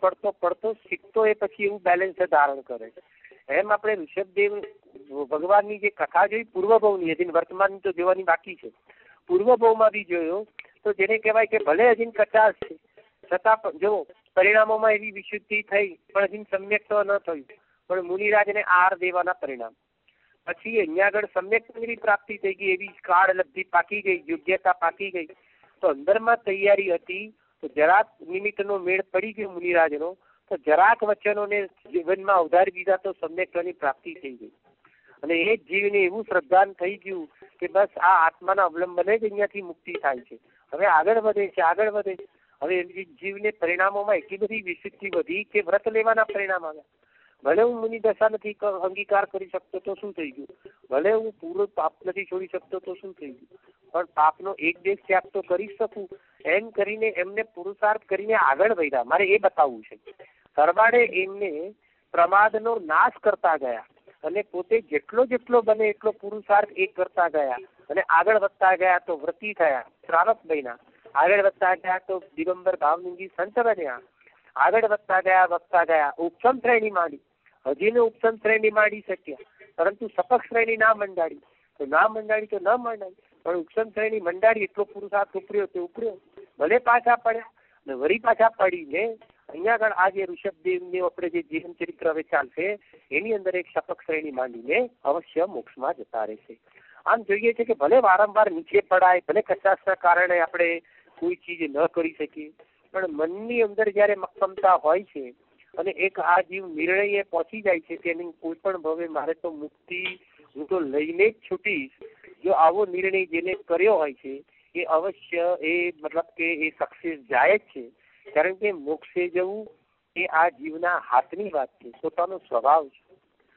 પડતો શીખતો એ પછી એવું બેલેન્સ ધારણ કરે છે. એમ આપણે ઋષભદેવ ભગવાનની જે કથા જોઈ પૂર્વભવની, હજી વર્તમાનની તો જોવાની બાકી છે. પૂર્વભવમાં બી જોયો તો જેને કહેવાય કે ભલે હજી 50 છે છતાં પણ જો પરિણામોમાં એવી વિશુદ્ધિ થઈ પણ હજી સમ્યક તો ન થયું, પણ મુનિરાજને આહાર દેવાના પરિણામ. પછી અહીંયા આગળ સમ્યક પ્રાપ્તિ થઈ ગઈ, એવી કાળ લબ્ધિ પાકી ગઈ, યોગ્યતા પાકી ગઈ. તો અંદરમાં તૈયારી હતી તો જરાક નિમિત્તનો મેળ પડી ગયો મુનિરાજનો, તો જરાક વચનોને જીવનમાં અવધારી દીધા તો સમ્યકની પ્રાપ્તિ થઈ ગઈ. અને એ જ જીવને એવું શ્રદ્ધાન થઈ ગયું કે બસ આ આત્માના અવલંબને જ અહીંયાથી મુક્તિ થાય છે. હવે આગળ વધે છે, આગળ વધે છે. હવે એ જીવને પરિણામોમાં એટલી બધી વિશુદ્ધિ વધી કે વ્રત લેવાના પરિણામ આવ્યા. ભલે હું મુનિ દશા નથી અંગીકાર કરી શકતો તો શું થઈ ગયું, ભલે હું પૂરું પાપ નથી છોડી શકતો તો શું થઈ ગયું, પણ પાપનો એક દેશ ત્યાગ તો કરી શકું. એમ કરીને એમને પુરુષાર્થ કરીને આગળ વધ્યા. મારે એ બતાવવું છે. સરવાળે એમને પ્રમાદનો નાશ કરતા ગયા અને પોતે જેટલો બને એટલો પુરુષાર્થ એ કરતા ગયા અને આગળ વધતા ગયા તો વ્રતી થયા, શ્રાવક બન્યા. આગળ વધતા ગયા તો દિગંબર ભાવલિંગી સંત બન્યા. આગળ વધતા ગયા ઉપસમ શ્રેણી માંડી. હજીને ઉપસમ શ્રેણી માંડી શક્યા, પરંતુ સપક શ્રેણી ના મંડાડી. તો ન મંડાડી, પણ ઉપસમ શ્રેણી મંડાડી એટલો પુરુષાર્થ ઉપર્યો. ભલે પાછા પડ્યા ને વળી પાછા પડીને અહીંયા આગળ આ જે ઋષભદેવને આપણે જે જીવન ચરિત્ર હવે ચાલશે એની અંદર એક સપક શ્રેણી માંડીને અવશ્ય મોક્ષમાં જતા રહેશે. આમ જોઈએ છે કે ભલે વારંવાર નીચે પડાય, ભલે કચાશના કારણે આપણે કોઈ ચીજ ન કરી શકીએ, પણ મનની અંદર જયારે મક્કમતા હોય છે અને એક આ જીવ નિર્ણય પહોંચી જાય છે કે કોઈ પણ ભવે મારે તો મુક્તિ હું તો લઈને જ છૂટીશ, જો આવો નિર્ણય જેને કર્યો હોય છે એ અવશ્ય એ મતલબ કે એ સક્સેસ જાય જ છે. કારણ કે મોક્ષે જવું એ આ જીવના હાથની વાત છે, પોતાનો સ્વભાવ છે.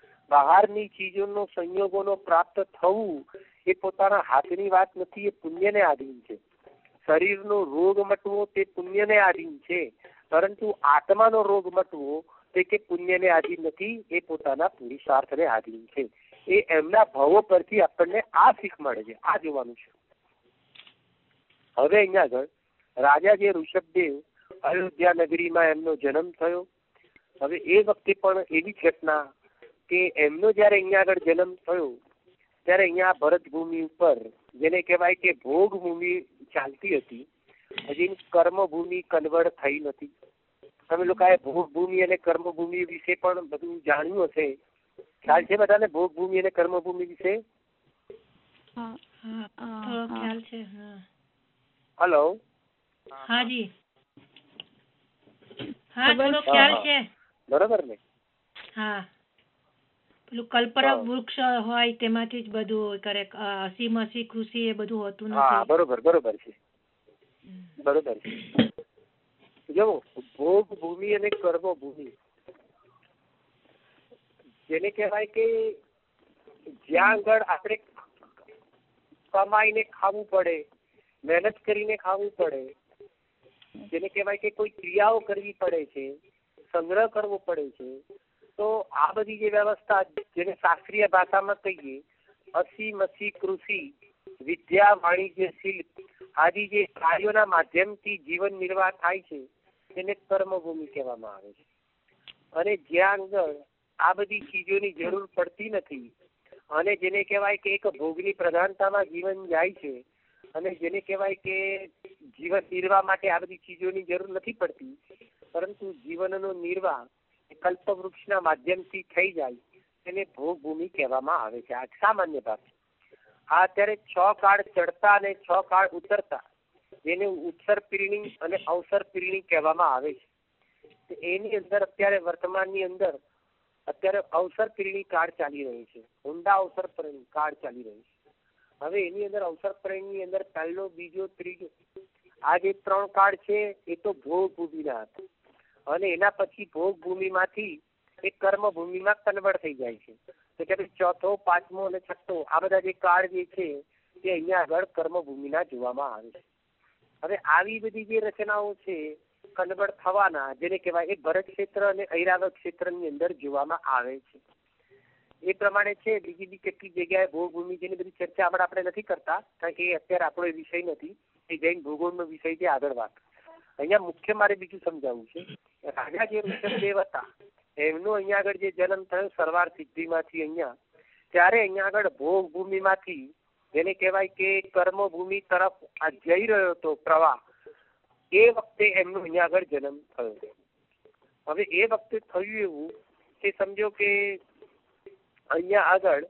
બહારની ચીજોનો સંયોગોનો પ્રાપ્ત થવું એ પોતાના હાથની વાત નથી, એ પુણ્યને આધીન છે. શરીરનો રોગ મટવો તે પુણ્યને આધીન છે, પરંતુ આત્માનો રોગ મટવો તે કે પુણ્યને આધીન નથી, એ પોતાના પુરુષાર્થને આધીન છે. એ એમના ભાવો પરથી આપણને આ શીખ મળે છે. આ જોવાનું છે. હવે અહીંયા આગળ રાજા જે ઋષભદેવ અયોધ્યા નગરીમાં એમનો જન્મ થયો. હવે એ વખતે પણ એવી ઘટના કે એમનો જયારે અહીંયા આગળ જન્મ થયો ત્યારે અહીંયા ભરતભૂમિ ઉપર જેને કહેવાય કે ભોગ ભૂમિ ચાલતી હતી, હજી કર્મભૂમિ કન્વર્ટ થઈ નથી. તમે લોકોએ ભોગભૂમિ અને કર્મભૂમિ વિશે પણ બધું જાણ્યું હશે. ખ્યાલ છે બધાને ભોગભૂમિ અને કર્મભૂમિ વિશે? ખ્યાલ છે. હલો. હાજી, હા થોડો ખ્યાલ છે. બરોબર ને? હા, પેલું કલ્પતરુ વૃક્ષ હોય તેમાંથી જ બધું કરે, હસી મસી ખુશી એ બધું હોતું નથી. હા, બરોબર છે. જો ભોગ ભૂમિ અને કર્મ ભૂમિ જેને કહેવાય કે જ્યાં આગળ આપણે કમાઈને ખાવું પડે, મહેનત કરીને ખાવું પડે, જેને કહેવાય કે કોઈ ક્રિયાઓ કરવી પડે છે, સંગ્રહ કરવો પડે છે, તો આ બધી જે વ્યવસ્થા જેને શાસ્ત્રીય ભાષામાં કહીએ હસી મસી કૃષિ, વિદ્યા, વાણિજ્ય, શિલ્પ આદિ જે કાર્યોના માધ્યમથી જીવન નિર્વાહ થાય છે તેને કર્મભૂમિ કહેવામાં આવે છે. અને જ્યાં આગળ આ બધી ચીજોની જરૂર પડતી નથી અને જેને કહેવાય કે એક ભોગની પ્રધાનતામાં જીવન જાય છે અને જેને કહેવાય કે જીવન નિર્વાહ માટે આ બધી ચીજોની જરૂર નથી પડતી, પરંતુ જીવનનો નિર્વાહ કલ્પવૃક્ષના માધ્યમથી થઈ જાય તેને ભોગભૂમિ કહેવામાં આવે છે. આ સામાન્ય ભાગ છે. આ અત્યારે 6 કાળ ચડતા અને 6 કાળ ઉતરતા જેને ઉત્સર પીરણી અને અવસર પીરણી કહેવામાં આવે છે. એની અંદર અત્યારે વર્તમાનની અંદર અત્યારે અવસર પીરણી કાળ ચાલી રહી છે, ઊંડા અવસર પીરણી કાળ ચાલી રહી છે. હવે એની અંદર અવસર પીરણીની અંદર પહેલો, બીજો, ત્રીજો આ જે 3 કાળ છે એ તો ભોગ ભૂમિના હતા અને એના પછી ભોગ ભૂમિમાંથી એ કર્મ ભૂમિમાં કન્વર્ટ થઈ જાય છે. તો કે ચોથો, પાંચમો અને છઠ્ઠો આ બધા જે કાળ જે છે તે અહીંયા આગળ કર્મભૂમિના જોવામાં આવે છે. હવે આવી બધી જે રચનાઓ છે કન્વર્ટ થવાના, જેને કહેવાય એ ભરત ક્ષેત્ર અને ઐરાવત ક્ષેત્રની અંદર જોવામાં આવે છે. એ પ્રમાણે છે બીજી બી કેટલી જગ્યાએ ભોગભૂમિ જેની બધી ચર્ચા આપણે નથી કરતા, કારણ કે એ અત્યારે આપણો એ વિષય નથી. એ જૈન ભૂગોળનો વિષય છે. આગળ વાત અહીંયા મુખ્ય મારે બીજું સમજાવવું છે. રાજા જે ઋષભદેવ હતા એમનો અહીંયા આગળ જે જન્મ થયો સરવાર સિદ્ધિમાંથી અહીંયા, ત્યારે અહીંયા આગળ ભોગભૂમિમાંથી જેને કહેવાય કે કર્મભૂમિ તરફ આ જઈ રહ્યો હતો પ્રવાહ, એ વખતે એમનો અહીંયા આગળ જન્મ થયો. હવે એ વખતે થયું એવું કે સમજો કે અહીંયા આગળ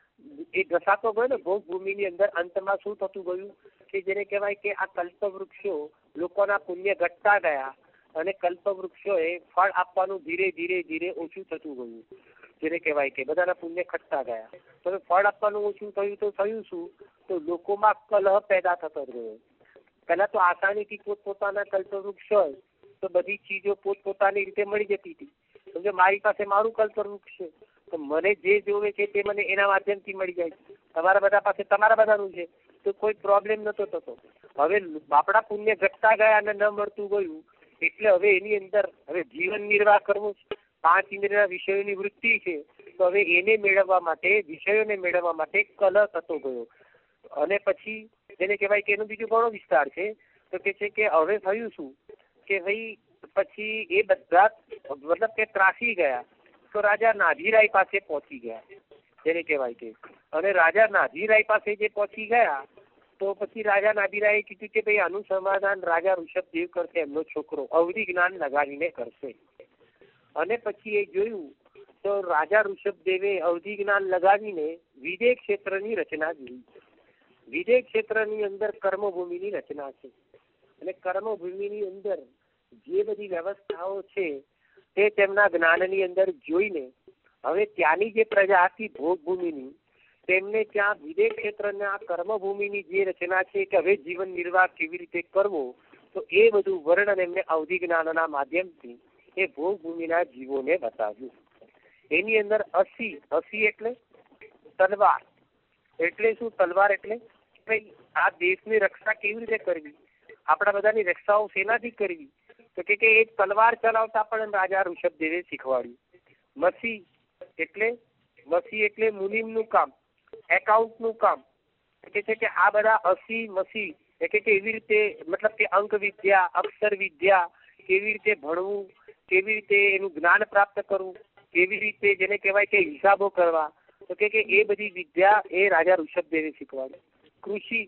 એ ઘસાતો ગયો ને ભોગભૂમિની અંદર, અંતમાં શું થતું ગયું કે જેને કહેવાય કે આ કલ્પવૃક્ષો લોકોના પુણ્ય ઘટતા ગયા અને કલ્પવૃક્ષોએ ફળ આપવાનું ધીરે ધીરે ધીરે ઓછું થતું ગયું. જેને કહેવાય કે બધાના પુણ્ય ઘટતા ગયા, તો ફળ આપવાનું ઓછું થયું તો થયું શું, તો લોકોમાં કલહ પેદા થતો ગયો. પહેલા તો આસાનીથી પોતપોતાના કલ્પવૃક્ષ હોય તો બધી ચીજો પોતપોતાની રીતે મળી જતી હતી. સમજો મારી પાસે મારું કલ્પવૃક્ષ છે તો મને જે જોવે છે તે મને એના માધ્યમથી મળી જાય છે. તમારા બધા પાસે તમારા બધાનું છે તો કોઈ પ્રોબ્લેમ નતો થતો. હવે આપણા પુણ્ય ઘટતા ગયા અને ન મળતું ગયું એટલે હવે એની અંદર હવે જીવન નિર્વાહ કરવો છે. 5 ઇન્દ્રિયના વિષયોની વૃત્તિ છે તો હવે એને મેળવવા માટે, વિષયોને મેળવવા માટે કલહ થતો ગયો. અને પછી જેને કહેવાય કે એનો બીજો ઘણો વિસ્તાર છે. તો કે છે કે હવે થયું શું કે ભાઈ પછી એ બધા મતલબ કે ત્રાસી ગયા તો રાજા નાભીરાય પાસે પહોંચી ગયા, જેને કહેવાય કે. અને રાજા નાભીરાય પાસે જે પહોંચી ગયા તો પછી રાજા નાભીરાયે કીધું કે ભાઈ આનું સમાધાન રાજા ઋષભદેવ કરશે, એમનો છોકરો અવધિ જ્ઞાન લગાવીને કરશે. અને પછી એ જોયું તો રાજા ઋષભદેવે અવધિ જ્ઞાન લગાવીને વિદેહ ક્ષેત્રની રચના જોઈ. વિદેહ ક્ષેત્રની અંદર કર્મભૂમિની રચના છે અને કર્મભૂમિની અંદર જે બધી વ્યવસ્થાઓ છે તે તેમના જ્ઞાનની અંદર જોઈને હવે ત્યાંની જે પ્રજા હતી ભોગભૂમિની, તેમને ત્યાં વિદેહ ક્ષેત્રના કર્મભૂમિની જે રચના છે કે હવે જીવન નિર્વાહ કેવી રીતે કરવો, તો એ બધું વર્ણન એમને અવધિ જ્ઞાનના માધ્યમથી એ ભોગભૂમિના જીવોને બતાવ્યું. એની અંદર અસી એટલે તલવાર. એટલે શું તલવાર એટલે આ દેશની રક્ષા કેવી રીતે કરવી, આપણા બધાની રક્ષાઓ શેનાથી કરવી, તો કે એ તલવાર ચલાવતા પણ રાજા ઋષભદેવે શીખવાડ્યું. મસી એટલે મુનિમનું કામ, એકાઉન્ટનું કામ. કે છે કે આ બધા અસી મસી એટલે કે એવી રીતે મતલબ કે અંક વિદ્યા, અક્ષર વિદ્યા, કેવી રીતે ભણવું, કેવી રીતે એનું જ્ઞાન પ્રાપ્ત કરવું, કેવી રીતે જેને કહેવાય કે હિસાબો કરવા, તો કે એ બધી વિદ્યા એ રાજા ઋષભદેવે શીખવાડી. કૃષિ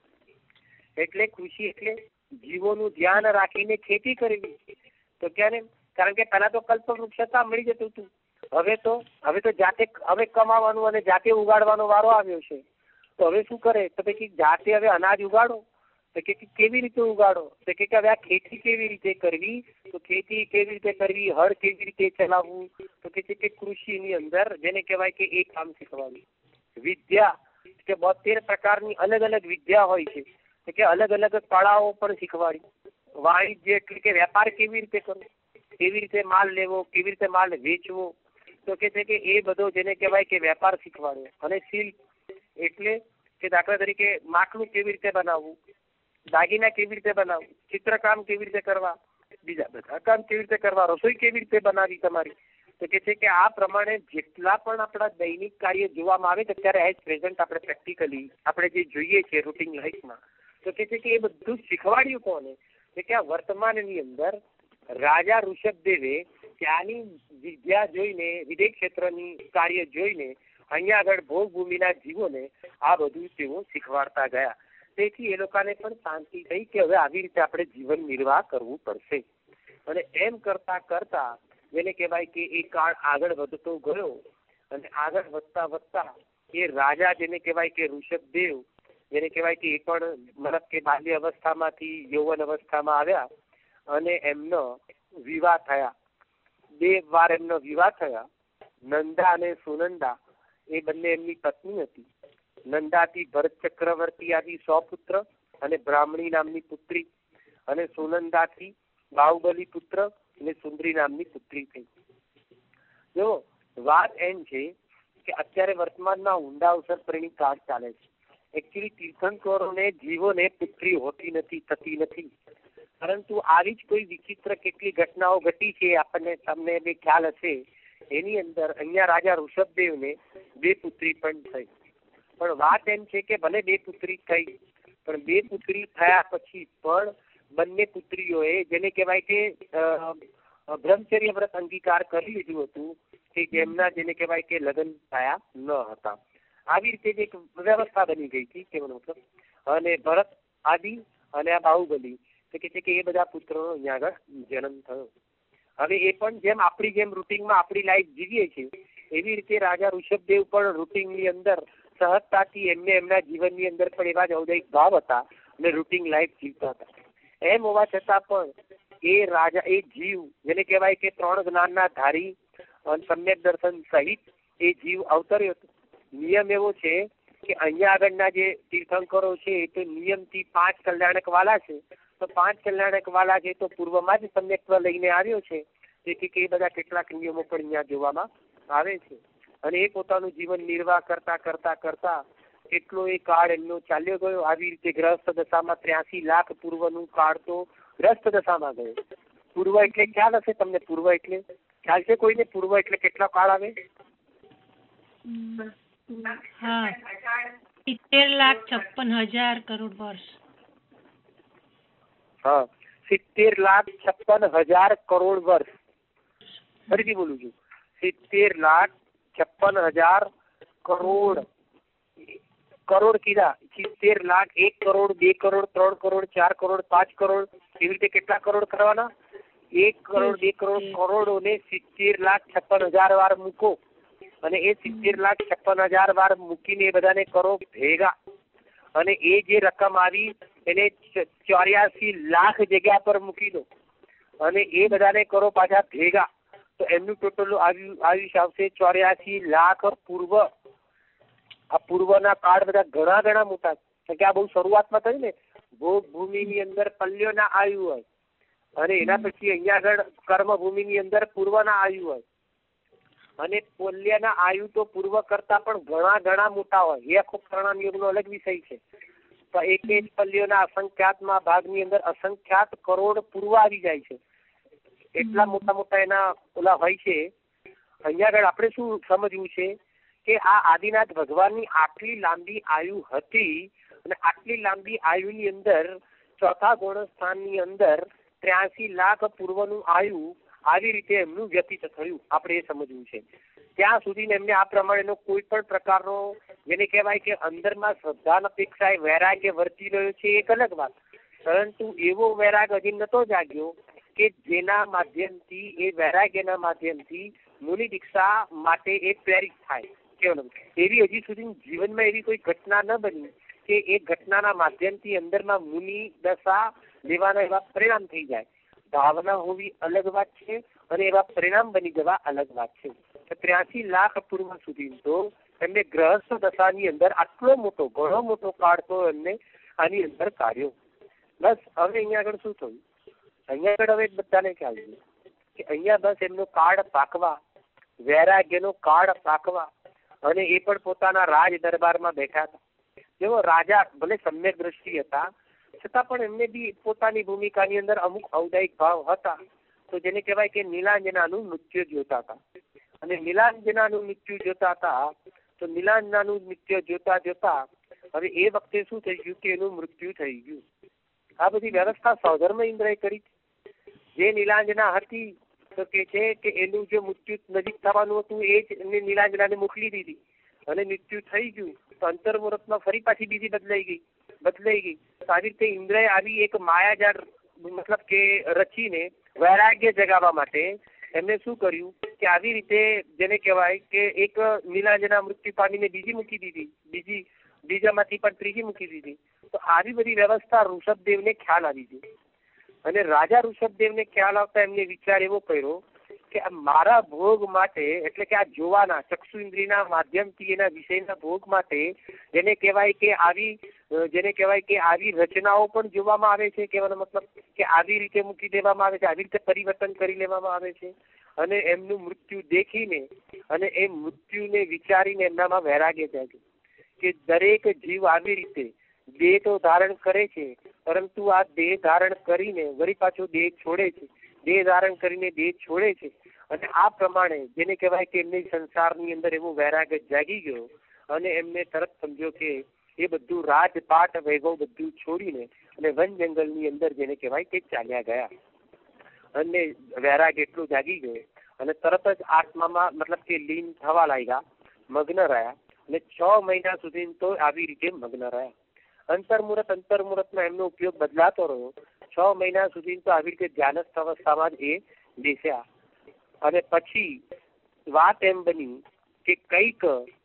એટલે જીવોનું ધ્યાન રાખીને ખેતી કરવી. તો ક્યારે, કારણ કે પહેલા તો કલ્પવૃક્ષ હતા, મળી જતું હતું. હવે તો જાતે હવે કમાવાનું અને જાતે ઉગાડવાનો વારો આવ્યો છે. તો હવે શું કરે, તો પછી જાતે હવે અનાજ ઉગાડો. તો કે કેવી રીતે ઉગાડો, તો કે હવે આ ખેતી કેવી રીતે કરવી, તો ખેતી કેવી રીતે કરવી, હળ કેવી રીતે ચલાવવું, તો કે કૃષિની અંદર જેને કહેવાય કે એ કામ શીખવાડ્યું. વિદ્યા કે 72 પ્રકારની અલગ અલગ વિદ્યા હોય છે, તો કે અલગ અલગ કળાઓ પણ શીખવાડી. વાણિજ્ય એટલે કે વેપાર કેવી રીતે કરવો, કેવી રીતે માલ લેવો, કેવી રીતે માલ વેચવો, તો કે છે કે એ બધો જેને કહેવાય કે વેપાર શીખવાડ્યો. અને શિલ્પ એટલે કે દાખલા તરીકે માટલું કેવી રીતે બનાવવું, દાગીના કેવી રીતે બનાવવું, ચિત્રકામ કેવી રીતે કરવા, બીજા બધા કામ કેવી રીતે કરવા, રસોઈ કેવી રીતે બનાવી તમારી. તો કે છે કે આ પ્રમાણે જેટલા પણ આપણા દૈનિક કાર્ય જોવામાં આવે છે અત્યારે એઝ પ્રેઝન્ટ આપણે પ્રેક્ટિકલી આપણે જે જોઈએ છે રૂટીન લાઈફમાં, તો કે છે કે એ બધું શીખવાડ્યું કોને, કે આ વર્તમાનની અંદર રાજા ઋષભદેવે ત્યાંની વિદ્યા જોઈને, વિદેહ ક્ષેત્રની કાર્ય જોઈને અહીંયા આગળ ભોગભૂમિના જીવોને આ બધું તેઓ શીખવાડતા ગયા. તેથી એ લોકોને પણ શાંતિ થઈ કે હવે આવી રીતે આપણે જીવન નિર્વાહ કરવું પડશે. અને એમ કરતા કરતા જેને કહેવાય કે એ કાળ આગળ વધતો ગયો અને આગળ વધતા એ રાજા જેને કહેવાય કે ઋષભદેવ, જેને કહેવાય કે એ પણ મતલબ કે બાલ્ય અવસ્થામાંથી યૌવન અવસ્થામાં આવ્યા અને એમનો વિવાહ થયા. 2 વાર એમનો વિવાહ થયા. નંદા અને સુનંદા એ બંને એમની પત્ની હતી. નંદાથી ભરત ચક્રવર્તી આદિ 100 પુત્ર અને બ્રાહ્મણી નામની પુત્રી, અને સુનંદાથી બાહુબલી પુત્ર અને સુંદરી નામની પુત્રી થઈ. જો વાત એમ છે કે અત્યારે વર્તમાનમાં ઊંડા અવસર પ્રેમી કાળ ચાલે છે. એકચ્યુઅલી તીર્થંકરોને જીવોને પુત્રી હોતી નથી, થતી નથી, પરંતુ આવી જ કોઈ વિચિત્ર કેટલી ઘટનાઓ ઘટી છે, આપણને તમને બે ખ્યાલ હશે. એની અંદર અહીંયા રાજા ઋષભદેવને 2 પુત્રી પણ થઈ. પણ વાત એમ છે કે ભલે 2 પુત્રી થઈ, પણ 2 પુત્રી થયા પછી પણ બંને પુત્રીઓએ જેને કહેવાય કે બ્રહ્મચર્ય વ્રત અંગીકાર કરી લીધું હતું કે જેમના જેને કહેવાય કે લગ્ન થયા ન હતા. આવી રીતે જ એક વ્યવસ્થા બની ગઈ હતી કેવાનો મતલબ. અને ભરત આદિ અને આ બાહુબલી તો કે છે કે એ બધા પુત્રોનો અહીંયા આગળ જન્મ થયો. હવે એ પણ જેમ આપણી રૂટિનમાં આપણી લાઈફ જીવીએ છીએ એવી રીતે રાજા ઋષભદેવ પણ રૂટિનની અંદર સહજતાથી એમના જીવનની અંદર પણ એવા જ ઔદૈહિક ભાવ હતા અને રૂટિન લાઈફ જીવતા હતા. એમ હોવા છતાં પણ એ રાજા, એ જીવ જેને કહેવાય કે 3 જ્ઞાનના ધારી અને સમ્યક દર્શન સહિત એ જીવ અવતર્યો હતો. નિયમ એવો છે કે અહીંયા આગળના જે તીર્થંકરો છે એ તો નિયમથી 5 કલ્યાણક વાલા છે. તો 5 કલ્યાણક વાલા છે તો પૂર્વમાં જ સમ્યક્ત્વ લઈને આવ્યો છે. તેથી કે એ બધા કેટલાક નિયમો પણ અહીંયા જોવામાં આવે છે. અને એ પોતાનું જીવન નિર્વાહ કરતા કરતા કરતા એટલો એ કાળ એમનો ચાલ્યો ગયો. આવી રીતે ગ્રહસ્થ દશામાં 83 લાખ પૂર્વનું કાળ તો ગ્રહસ્થ દશામાં ગયો. પૂર્વ એટલે ખ્યાલ હશે તમને? પૂર્વ એટલે ખ્યાલ છે કોઈને? પૂર્વ એટલે કેટલો કાળ આવે? હા, 70,56,000 કરોડ વર્ષ. હા, 70,56,000 કરોડ વર્ષ. ફરીથી બોલું છું, 70,56,000 કરોડ. કરોડ કીધા 70 લાખ, 1 કરોડ, 2 કરોડ, 3 કરોડ, 4 કરોડ, 5 કરોડ, એવી રીતે કેટલા કરોડ કરવાના? 1 કરોડ, 2 કરોડ કરોડોને 70,56,000 વાર મૂકો અને એ 70,56,000 વાર મૂકીને એ બધાને કરો ભેગા. અને એ જે રકમ આવી એને 84 લાખ જગ્યા પર મૂકી દો અને એ બધાને કરો પાછા ભેગા. તો એમનું ટોટલ આયુષ્ય આવશે 84 લાખ પૂર્વ. આ પૂર્વના કાળ બધા ઘણા ઘણા મોટા છે કે આ બહુ શરૂઆતમાં થયું ને. ભોગ ભૂમિની અંદર પલ્યોના આયુ હોય અને એના પછી અહીંયા આગળ કર્મભૂમિની અંદર પૂર્વના આયુ હોય અને પલ્યના આયુ તો પૂર્વ કરતા પણ ઘણા ઘણા મોટા હોય. એ આખો પ્રણામ યોગનો અલગ વિષય છે. તો એક જ પલ્યોના અસંખ્યાતમાં ભાગની અંદર અસંખ્યાત કરોડ પૂર્વ આવી જાય છે. એટલા મોટા મોટા એના ઓલા હોય છે. અહીંયા આગળ આપણે શું સમજવું છે કે આ આદિનાથ ભગવાનની આટલી લાંબી આયુ હતી અને આટલી લાંબી આયુની અંદર ચોથા ગુણસ્થાનની અંદર 83 લાખ પૂર્વનું આયુ આવી રીતે એમનું વ્યતીત થયું. આપણે એ સમજવું છે. ત્યાં સુધી એમને આ પ્રમાણેનો કોઈ પણ પ્રકારનો જેને કહેવાય કે અંદરમાં શ્રદ્ધા અપેક્ષાએ વૈરાગ્ય વર્તી રહ્યો છે એક અલગ વાત, પરંતુ એવો વૈરાગ હજી નતો જાગ્યો કે જેના માધ્યમથી એ વૈરાગ્યના માધ્યમથી મુનિ દીક્ષા માટે એ પ્રેરિત થાય. કેવું એવી હજી સુધી જીવનમાં એવી કોઈ ઘટના ન બની કે એ ઘટનાના માધ્યમથી અંદરમાં મુનિ દશા લેવાના એવા પરિણામ થઈ જાય. ભાવના હોવી અલગ વાત છે અને એવા પરિણામ બની જવા અલગ વાત છે. 83 લાખ પૂર્વ સુધી તો એમને ગ્રહસ્થ દશાની અંદર આટલો મોટો ઘણો મોટો કાળ તો એમને આની અંદર કાઢ્યો. બસ હવે અહીંયા આગળ શું થયું? અહીંયા આગળ હવે બધાને ખ્યાલ છે કે અહીંયા બસ એમનો કાળ પાકવા, વૈરાગ્યનો કાળ પાકવા અને એ પણ પોતાના રાજ દરબારમાં બેઠા હતા. જેવો રાજા ભલે સમ્યક દ્રષ્ટિ હતા છતાં પણ એમને બી પોતાની ભૂમિકાની અંદર અમુક ઔદાયિક ભાવ હતા. તો જેને કહેવાય કે નીલાંજનાનું મૃત્યુ જોતા હતા. અને નીલાંજનાનું મૃત્યુ જોતા હતા તો નીલાંજનાનું મૃત્યુ જોતા જોતા હવે એ વખતે શું થઈ ગયું કે એનું મૃત્યુ થઈ ગયું. આ બધી વ્યવસ્થા સૌધર્મ ઇન્દ્રએ કરી. જે નીલાંજના હતી તો કે છે કે એનું જે મૃત્યુ નજીક થવાનું હતું એ જ એમને નીલાંજનાને મોકલી દીધી અને મૃત્યુ થઈ ગયું. તો અંતર્મુહૂર્તમાં ફરી પાછી બીજી બદલાઈ ગઈ. તો આવી રીતે ઇન્દ્રએ આવી એક માયાજાળ મતલબ કે રચીને વૈરાગ્ય જગાવવા માટે એમને શું કર્યું કે આવી રીતે જેને કહેવાય કે એક નીલાંજના મૃત્યુ પામીને બીજી મૂકી દીધી, બીજામાંથી પણ ત્રીજી મૂકી દીધી. તો આવી બધી વ્યવસ્થા ઋષભદેવને ખ્યાલ આવી ગઈ અને રાજા ઋષભદેવને ખ્યાલ આવતા એમને વિચાર એવો કર્યો કે મારા ભોગ માટે એટલે કે આ જોવાના ચક્ષુ ઇન્દ્રિયના માધ્યમથી એના વિષયના ભોગ માટે જેને કહેવાય કે આવી રચનાઓ પણ જોવામાં આવે છે. કહેવાનો મતલબ કે આવી રીતે મૂકી દેવામાં આવે છે, આવી રીતે પરિવર્તન કરી લેવામાં આવે છે અને એમનું મૃત્યુ દેખીને અને એ મૃત્યુને વિચારીને એમનામાં વૈરાગ્ય જાગ્યું કે દરેક જીવ આવી રીતે દેહ તો ધારણ કરે છે, પરંતુ આ દેહ ધારણ કરીને વળી પાછો દેહ છોડે છે, દેહ ધારણ કરીને દેહ છોડે છે. અને આ પ્રમાણે જેને કહેવાય કે એમની સંસારની અંદર એવો વૈરાગ્ય જાગી ગયો અને એમને તરત સમજો કે એ બધું રાજપાટ વૈભવ બધું છોડીને અને વન જંગલની અંદર જેને કહેવાય કે ચાલ્યા ગયા. અને વૈરાગ એટલું જાગી ગયો અને તરત જ આત્મામાં મતલબ કે લીન થવા લાગ્યા, મગ્ન રહ્યા. અને 6 મહિના સુધી તો આવી રીતે મગ્ન રહ્યા. અંતર્મુહૂર્તમાં એમનો ઉપયોગ બદલાતો રહ્યો. 6 મહિના સુધી તો આવી રીતે ધ્યાનસ્થ અવસ્થામાં જ એ બેસ્યા. અને પછી વાત એમ બની કે કંઈક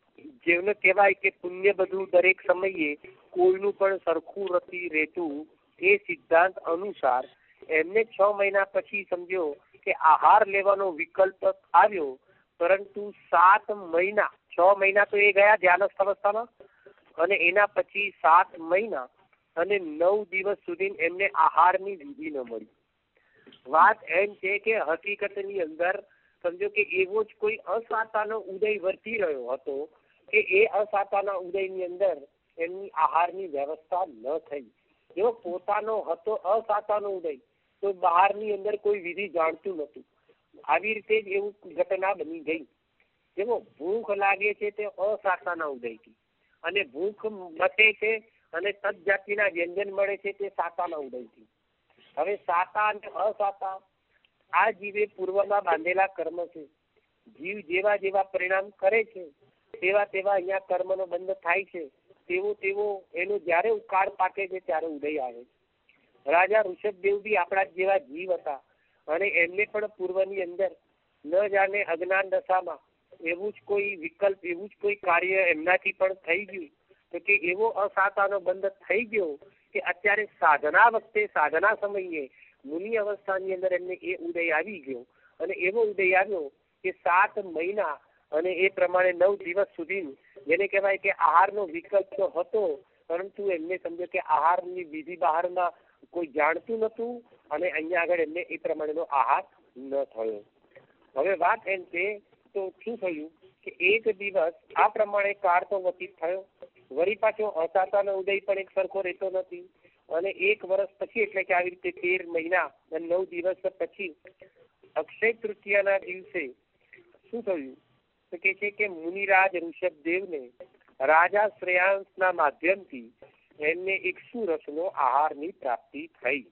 જેને કહેવાય કે પુણ્ય બધું દરેક સમયે કોઈનું પણ સરખું નથી રહેતું, એ સિદ્ધાંત અનુસાર એમને 6 મહિના પછી સમજો કે આહાર લેવાનો વિકલ્પ આવ્યો. પરંતુ 7 મહિના, 6 મહિના તો એ ગયા ધ્યાનસ્થ અવસ્થામાં, અને એના પછી 7 મહિના અને 9 દિવસ સુધી એમને આહારની વિધિ ન મળી. વાત એમ છે કે હકીકતની અંદર સમજો કે એવો જ કોઈ અસાતાનો ઉદય વર્તી રહ્યો હતો કે એ અસાતાના ઉદયની અંદર એમની આહારની વ્યવસ્થા ન થઈ. જો પોતાનો હતો અસાતાનો ઉદય તો બહારની અંદર કોઈ વિધિ જાણતું નહોતું. આવી રીતે જ એવું ઘટના બની ગઈ. જેવો ભૂખ લાગે છે તે અસાતાના ઉદયથી, અને ભૂખ મટે છે અને તદ જાતિના વ્યંજન મળે છે તે સાતાના ઉદયથી. હવે સાતા અને અસાતા આ જીવે પૂર્વમાં બાંધેલા કર્મ છે. જીવ જેવા જેવા પરિણામ કરે છે તેવા તેવા અહીંયા કર્મનો બંધ થાય છે. તેવો તેવો એનો જ્યારે ઉકાળ પાકે છે ત્યારે ઉદય આવે. રાજા ઋષભદેવ બી આપણા જેવા જીવ હતા અને એમને પણ પૂર્વની અંદર ન જાણે અજ્ઞાન દશામાં એવું જ કોઈ વિકલ્પ, એવું જ કોઈ કાર્ય એમનાથી પણ થઈ ગયું તો કે એવો અસાતાનો બંધ થઈ ગયો કે અત્યારે સાધના વખતે, સાધના સમયે મુનિ અવસ્થાની અંદર એમને એ ઉદય આવી ગયો. અને એવો ઉદય આવ્યો કે 7 મહિના અને એ પ્રમાણે 9 દિવસ સુધી જેને કહેવાય કે આહારનો વિકલ્પ તો હતો, પરંતુ એમને સમજો કે આહારની વિધિ બહારના કોઈ જાણતું નહોતું અને અહીંયા આગળ એમને એ પ્રમાણેનો આહાર ન થયો. હવે વાત એમ છે તો શું થયું કે એક દિવસ આ પ્રમાણે કાળ તો વ્યતીત થયો. વળી પાછો અસાતાનો ઉદય પણ એક સરખો રહેતો નથી. અને 1 વર્ષ પછી એટલે કે આવી રીતે 13 મહિના અને 9 દિવસ પછી અક્ષય તૃતીયાના દિવસે શું થયું તો કે છે કે મુનિરાજ ઋષભદેવને રાજા શ્રેયાંસના માધ્યમથી એમને 100 રસનો આહારની પ્રાપ્તિ થઈ.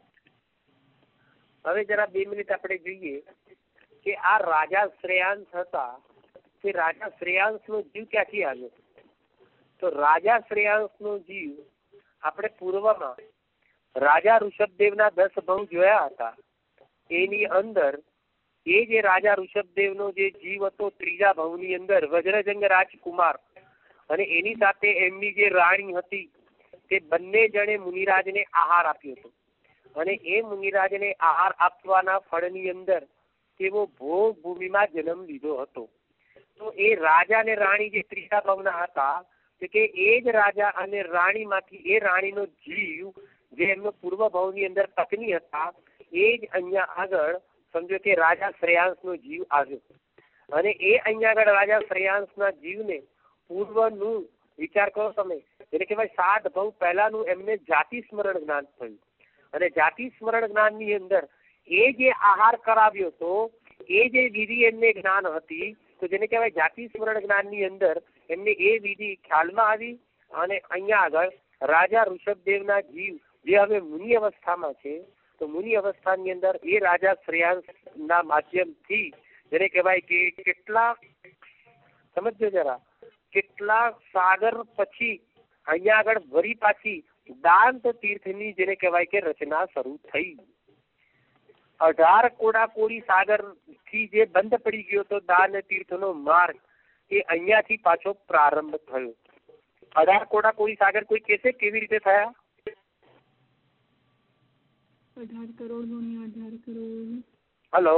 હવે જરા 2 મિનિટ આપણે જોઈએ કે આ રાજા શ્રેયાંસ હતા, તે રાજા શ્રેયાંસનો જીવ ક્યાંથી આવ્યો? તો રાજા શ્રેયાંસનો જીવ આપણે પૂર્વમાં રાજા ઋષભદેવના 10 ભવ જોયા હતા. એની અંદર એ જે રાજા ઋષભદેવનો જે જીવ હતો ત્રીજા ભવની અંદર વજ્રજંગ રાજકુમાર, અને એની સાથે એમની જે રાણી હતી તે બંને જણે મુનિરાજને આહાર આપ્યો હતો. અને એ મુનિરાજને આહાર આપવાના ફળની અંદર તેઓ ભોગ ભૂમિમાં જન્મ લીધો હતો. તો એ રાજા અને રાણી જે ત્રીજા ભવના હતા તો કે એ જ રાજા અને રાણીમાંથી એ રાણીનો જીવ જે એમનો પૂર્વ ભવની અંદર પત્ની હતા એ જ અહીંયા આગળ સમજો કે રાજા શ્રેયાંસનો જીવ આવ્યો. અને એ અહીંયા આગળ રાજા શ્રેયાંસના જીવને પૂર્વનું વિચાર કરો તમે, જેને કહેવાય 7 ભવ પહેલાનું એમને જાતિ સ્મરણ જ્ઞાન થયું. અને જાતિ સ્મરણ જ્ઞાનની અંદર એ જે આહાર કરાવ્યો હતો, એ જે વિધિ એમને જ્ઞાન હતી, તો જેને કહેવાય જાતિ સ્મરણ જ્ઞાનની અંદર એમને એ વિધિ ખ્યાલમાં આવી. અને અહીંયા આગળ રાજા ઋષભદેવના જીવ જે હવે મુનિ અવસ્થામાં છે, તો મુનિ અવસ્થાની અંદર એ રાજા શ્રેયાંસના માધ્યમથી જેને કહેવાય કે કેટલા સમજો જરા, કેટલા સાગર પછી અહીંયા આગળ વળી પાછી દાંત તીર્થની જેને કહેવાય કે રચના શરૂ થઈ. 18 કોડાકોડી સાગર થી જે બંધ પડી ગયો તો દાન તીર્થનો માર્ગ, એ અહીંયાથી પાછો પ્રારંભ થયો. 18 કોડાકોડી સાગર કોઈ કહેશે કેવી રીતે થયા? 18 કરોડ ગુણ્યા 18 કરોડ. હલો,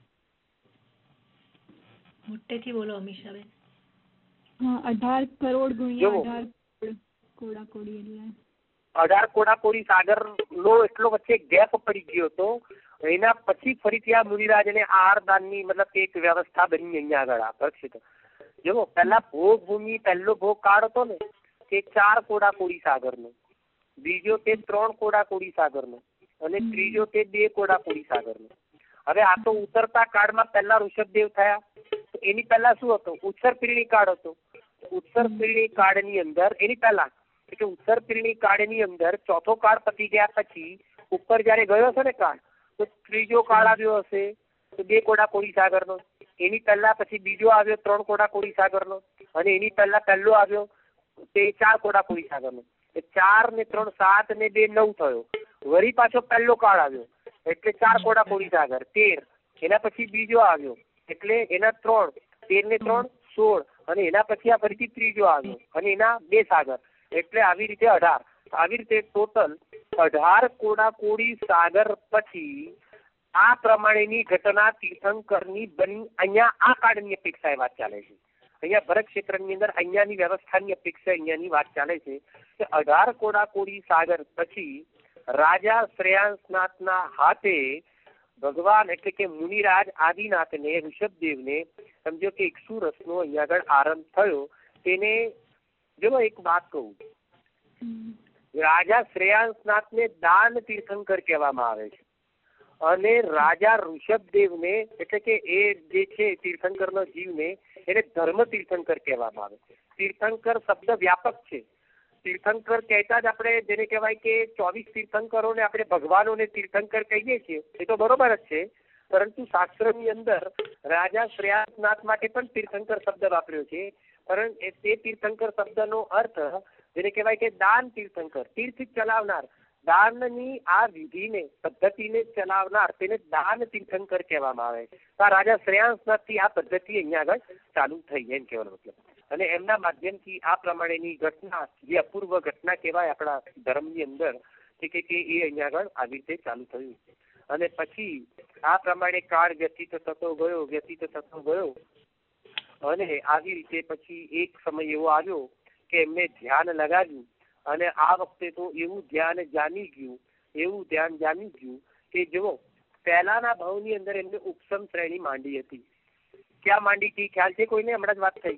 મોટેથી બોલો અમીષાબેન. હા, 18 કરોડ ગુણ્યા 18 કોડાકોડી એટલે 18 કોડાકોડી સાગર નો એટલો વચ્ચે ગેપ પડી ગયો હતો. એના પછી ફરીથી આ મુનિરાજને આહાર દાનની મતલબ કે એક વ્યવસ્થા બની અહીંયા આગળ. જો પહેલા ભોગ ભૂમિ પહેલો ભોગ કાળ હતો ને, તે 4 કોડા કોડી સાગરનો, બીજો તે 3 કોડા કોડી સાગરનો અને ત્રીજો તે 2 કોડા કોડી સાગરનો. હવે આ તો ઉતરતા કાળમાં પહેલા ઋષભદેવ થયા. એની પહેલા શું હતો? ઉત્સર પીળની કાળ હતો. ઉત્સર પીળની કાળની અંદર એની પહેલા એટલે ઉત્સર પીળની કાળની અંદર ચોથો કાળ પતી ગયા પછી ઉપર જયારે ગયો હશે ને કાળ, તો ત્રીજો કાળ આવ્યો હશે તો 2 કોડા કોડી સાગરનો. એની પહેલા પછી બીજો આવ્યો 3 કોડા કોડી સાગરનો અને એની પહેલા પહેલો આવ્યો તે 4 કોડા કોડી સાગરનો. 4 ને 3 7 ને 2 9 થયો. વળી પાછો પહેલો કાળ આવ્યો એટલે 4 કોડા કોડી સાગર 13. એના પછી બીજો આવ્યો એટલે એના 3, 13 ને 3 16 અને એના પછી આ ફરીથી ત્રીજો આવ્યો અને એના 2 સાગર એટલે આવી રીતે 18. આવી રીતે ટોટલ 18 કોડા કોડી સાગર પછી આ પ્રમાણેની ઘટના તીર્થંકરની બની. અહીંયા આ કાળની અપેક્ષાએ વાત ચાલે છે. અહીંયા ભરત ક્ષેત્રની અંદર અહીંયાની વ્યવસ્થાની અપેક્ષા અહીંયાની વાત ચાલે છે કે 18 કોડા કોડી સાગર પછી રાજા શ્રેયાંસનાથના હાથે ભગવાન એટલે કે મુનિરાજ આદિનાથને ઋષભદેવને સમજો કે 100 રસનો અહીંયા આગળ આરંભ થયો. તેને જો એક વાત કહું, રાજા શ્રેયાંસનાથને દાન તીર્થંકર કહેવામાં આવે છે અને રાજા ઋષભદેવને એટલે કે એ જે છે તીર્થંકરનો જીવને એને ધર્મ તીર્થંકર કહેવામાં આવે. તીર્થંકર શબ્દ વ્યાપક છે. તીર્થંકર કહેતા જ આપણે જેને કહેવાય કે 24 તીર્થંકરોને આપણે ભગવાનોને તીર્થંકર કહીએ છીએ એ તો બરોબર જ છે, પરંતુ શાસ્ત્રની અંદર રાજા શ્રેયાંસનાથ માટે પણ તીર્થંકર શબ્દ વાપર્યો છે. પરંતુ તે તીર્થંકર શબ્દનો અર્થ જેને કહેવાય કે દાન તીર્થંકર, તીર્થ ચલાવનાર, દાનની આ વિધિને પદ્ધતિને ચલાવનાર તેને દાન તીર્થંકર કહેવામાં આવે. તો આ રાજા શ્રેયાંસનાથથી આ પદ્ધતિ અહીંયા આગળ ચાલુ થઈ એમ કહેવાનો મતલબ. અને એમના માધ્યમથી આ પ્રમાણેની ઘટના જે અપૂર્વ ઘટના કહેવાય આપણા ધર્મની અંદર કે એ અહીંયા આગળ આવી રીતે ચાલુ થયું. અને પછી આ પ્રમાણે કાળ વ્યતીત થતો ગયો અને આવી રીતે પછી એક સમય એવો આવ્યો કે એમને ધ્યાન લગાવ્યું અને આ વખતે તો એવું ધ્યાન જામી ગયું કે જુઓ પહેલાના ભાવની અંદર એમને ઉપસમ શ્રેણી માંડી હતી. ક્યાં માંડી હતી ખ્યાલ છે કોઈને? હમણાં જ વાત થઈ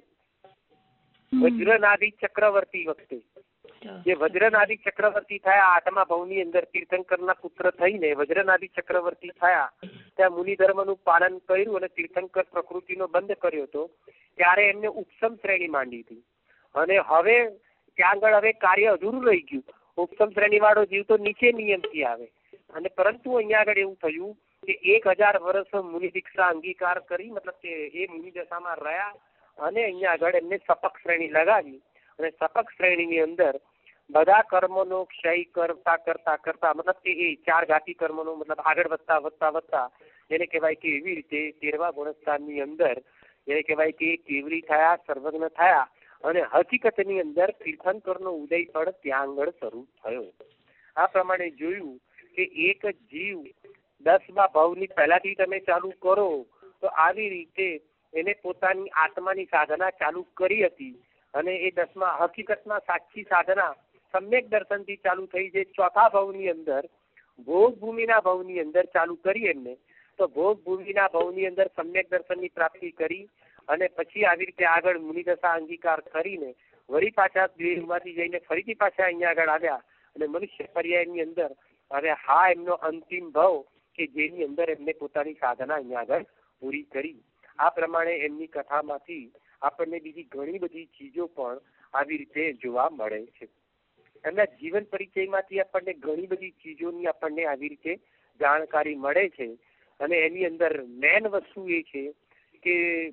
વજ્રનાદિ ચક્રવર્તી વખતે. જે વજ્રનાદિ ચક્રવર્તી થયા 8મા ભાવની અંદર તીર્થંકરના પુત્ર થઈને વજ્રનાદિ ચક્રવર્તી થયા, ત્યાં મુનિ ધર્મનું પાલન કર્યું અને તીર્થંકર પ્રકૃતિનો બંધ કર્યો હતો. ત્યારે એમને ઉપસમ શ્રેણી માંડી હતી અને હવે ત્યાં આગળ હવે કાર્ય અધૂરું રહી ગયું. ઉપસમ શ્રેણી વાળો જીવ તો નીચે નિયમથી આવે અને પરંતુ અહીંયા આગળ એવું થયું કે 1000 વર્ષ મુનિ દીક્ષા અંગીકાર કરી, મતલબ કે એ મુનિ દશામાં રહ્યા અને અહીંયા આગળ એમને સપક શ્રેણી લગાવી અને સપક શ્રેણીની અંદર બધા કર્મોનો ક્ષય કરતા મતલબ કે એ 4 ઘાતી કર્મોનો મતલબ આગળ વધતા જેને કહેવાય કે એવી રીતે 13મા ગુણસ્થાનની અંદર જેને કહેવાય કે કેવરી થયા, સર્વજ્ઞ થયા અને હકીકતની અંદર તીર્થંકરનો ઉદય પણ ત્યાં આગળ શરૂ થયો. આ પ્રમાણે જોયું કે એક જીવ 10મા ભાવની પહેલાથી તમે ચાલુ કરો તો આવી રીતે એને પોતાની આત્માની સાધના ચાલુ કરી હતી અને એ 10મા હકીકતમાં સાચી સાધના સમ્યક દર્શનથી ચાલુ થઈ. જે 4થા ભાવની અંદર ભોગ ભૂમિના ભાવની અંદર ચાલુ કરી એમને, તો ભોગ ભૂમિના ભાવની અંદર સમ્યક દર્શનની પ્રાપ્તિ કરી અને પછી આવી રીતે આગળ મુનિદશા અંગીકાર કરીને વળી પાછા દેહમાંથી જઈને ફરીથી પાછા અહીંયા આગળ આવ્યા અને મનુષ્ય પર્યાયની અંદર હવે હા એમનો અંતિમ ભાવ કે જેની અંદર એમને પોતાની સાધના અહીંયા આગળ પૂરી કરી. આ પ્રમાણે એમની કથામાંથી આપણને બીજી ઘણી બધી ચીજો પણ આવી રીતે જોવા મળે છે. એમના જીવન પરિચયમાંથી આપણને ઘણી બધી ચીજોની આપણને આવી રીતે જાણકારી મળે છે અને એની અંદર મેન વસ્તુ એ છે કે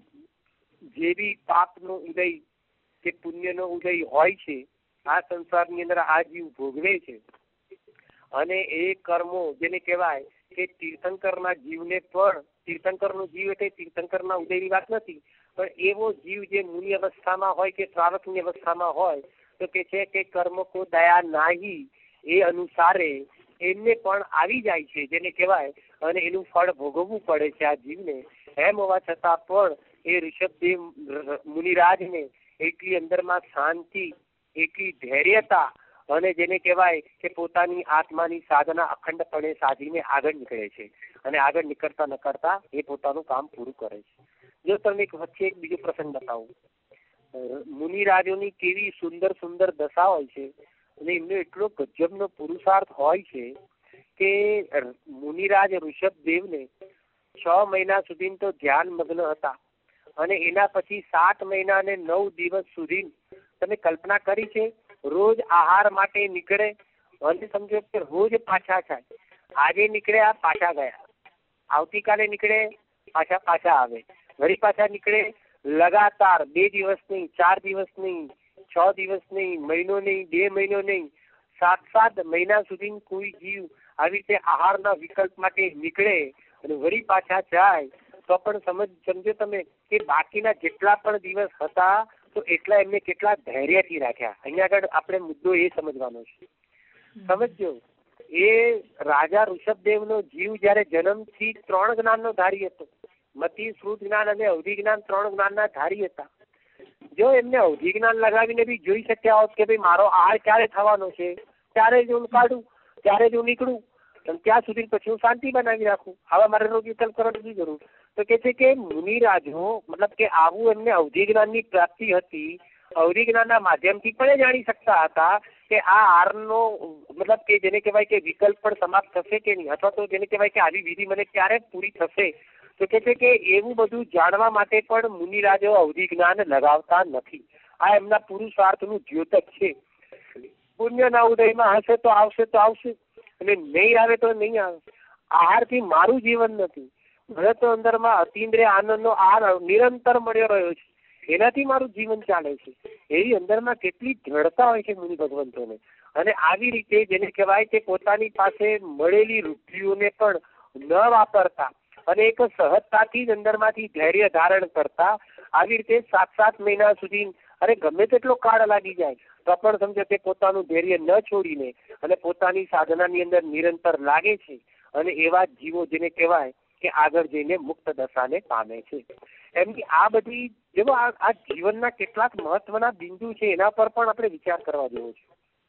જે બી પાપનો ઉદય કે પુણ્યનો ઉદય હોય છે આ સંસારની અંદર આ જીવ ભોગવે છે અને એ કર્મો જેને કહેવાય કે તીર્થંકરના જીવને પણ, તીર્થંકરનો જીવ એટલે તીર્થંકરના ઉદયની વાત નથી, પણ એવો જીવ જે મુનિ અવસ્થામાં હોય કે શ્રાવકની અવસ્થામાં હોય તો કે છે કે કર્મ કો દયા નાહી એ અનુસારે એમને પણ આવી જાય છે જેને કહેવાય અને એનું ફળ ભોગવવું પડે છે આ જીવને. એમ હોવા છતાં પણ એ ઋષભદેવ મુનિરાજને એટલી અંદરમાં શાંતિ, એટલી ધૈર્યતા અને જેને કહેવાય કે પોતાની આત્માની સાધના અખંડપણે સાધીને આગળ નીકળે છે અને આગળ નીકળતા એ પોતાનું કામ પૂરું કરે છે. જો તમને વચ્ચે એક બીજો પ્રસંગ બતાવું, મુનિરાજોની કેવી સુંદર સુંદર દશા હોય છે અને એમનો એટલો ગજબનો પુરુષાર્થ હોય છે કે મુનિરાજ ઋષભદેવને 6 મહિના સુધી તો ધ્યાન મગ્ન હતા અને એના પછી 7 મહિના અને 9 દિવસ સુધી તમે કલ્પના કરી છે રોજ આહાર માટે નીકળે અને સમજો કે રોજ પાછા થાય. આજે નીકળ્યા પાછા ગયા, આવતીકાલે નીકળે પાછા આવે, વળી પાછા નીકળે લગાતાર 2 દિવસ નહીં, 4 દિવસ નહીં, 6 દિવસ નહીં, મહિનો નહીં, 2 મહિનો નહીં, 7 મહિના સુધી કોઈ જીવ આવી રીતે આહારના વિકલ્પ માટે નીકળે અને વળી પાછા જાય તો પણ સમજો તમે કે બાકીના જેટલા પણ દિવસ હતા તો એટલા એમને કેટલા ધૈર્યથી રાખ્યા. અહીંયા આગળ આપણે મુદ્દો એ સમજવાનો છે. સમજો એ રાજા ઋષભદેવનો જીવ જયારે જન્મથી 3 જ્ઞાનનો ધારી હતો, મતિ, શ્રુત જ્ઞાન અને અવધિ જ્ઞાન 3 જ્ઞાનના ધારી હતા. જો એમને અવધિ જ્ઞાન લગાવીને બી જોઈ શક્યા હોત કે ભાઈ મારો આહાર ક્યારે થવાનો છે, ત્યારે જ હું કાઢું, ત્યારે જ હું નીકળું, ત્યાં સુધી પછી હું શાંતિ બનાવી રાખું, આવા મારે રોજ વિકલ્પ કરવાની જરૂર. તો કે છે કે મુનિરાજો મતલબ કે આવું એમને અવધિ જ્ઞાનની પ્રાપ્તિ હતી. અવધિ જ્ઞાનના માધ્યમથી પણ એ જાણી શકતા હતા કે આ આહારનો મતલબ કે જેને કહેવાય કે વિકલ્પ પણ સમાપ્ત થશે કે નહીં, અથવા તો જેને કહેવાય કે આવી વિધિ મને ક્યારે પૂરી થશે. તો કે છે કે એવું બધું જાણવા માટે પણ મુનિરાજો અવધિ જ્ઞાન લગાવતા નથી. આ એમના પુરુષાર્થનું દ્યોતક છે. પુણ્યના ઉદયમાં હશે તો આવશે અને નહીં આવે તો નહીં આવે. આહારથી મારું જીવન નથી, મને તો અંદરમાં અતિન્દ્રિય આનંદનો આહાર નિરંતર મળ્યો રહ્યો છે, એનાથી મારું જીવન ચાલે છે. એવી અંદરમાં કેટલી દ્રઢતા હોય છે મુનિ ભગવંતોને. અને આવી રીતે જેને કહેવાય કે પોતાની પાસે મળેલી રૂપિયોને પણ ન વાપરતા અને એક સહજતાથી જ અંદરમાંથી ધૈર્ય ધારણ કરતા આવી રીતે 7 મહિના સુધી અને ગમે તેટલો કાળ લાગી જાય તો પણ સમજો તે પોતાનું ધૈર્ય ન છોડીને અને પોતાની સાધનાની અંદર નિરંતર લાગે છે. અને એવા જીવો જેને કહેવાય કે આગળ જઈને મુક્ત દશાને પામે છે. એમની આ બધી જેવો આ જીવનના કેટલાક મહત્વના બિંદુ છે એના પર પણ આપણે વિચાર કરવા જેવો છે.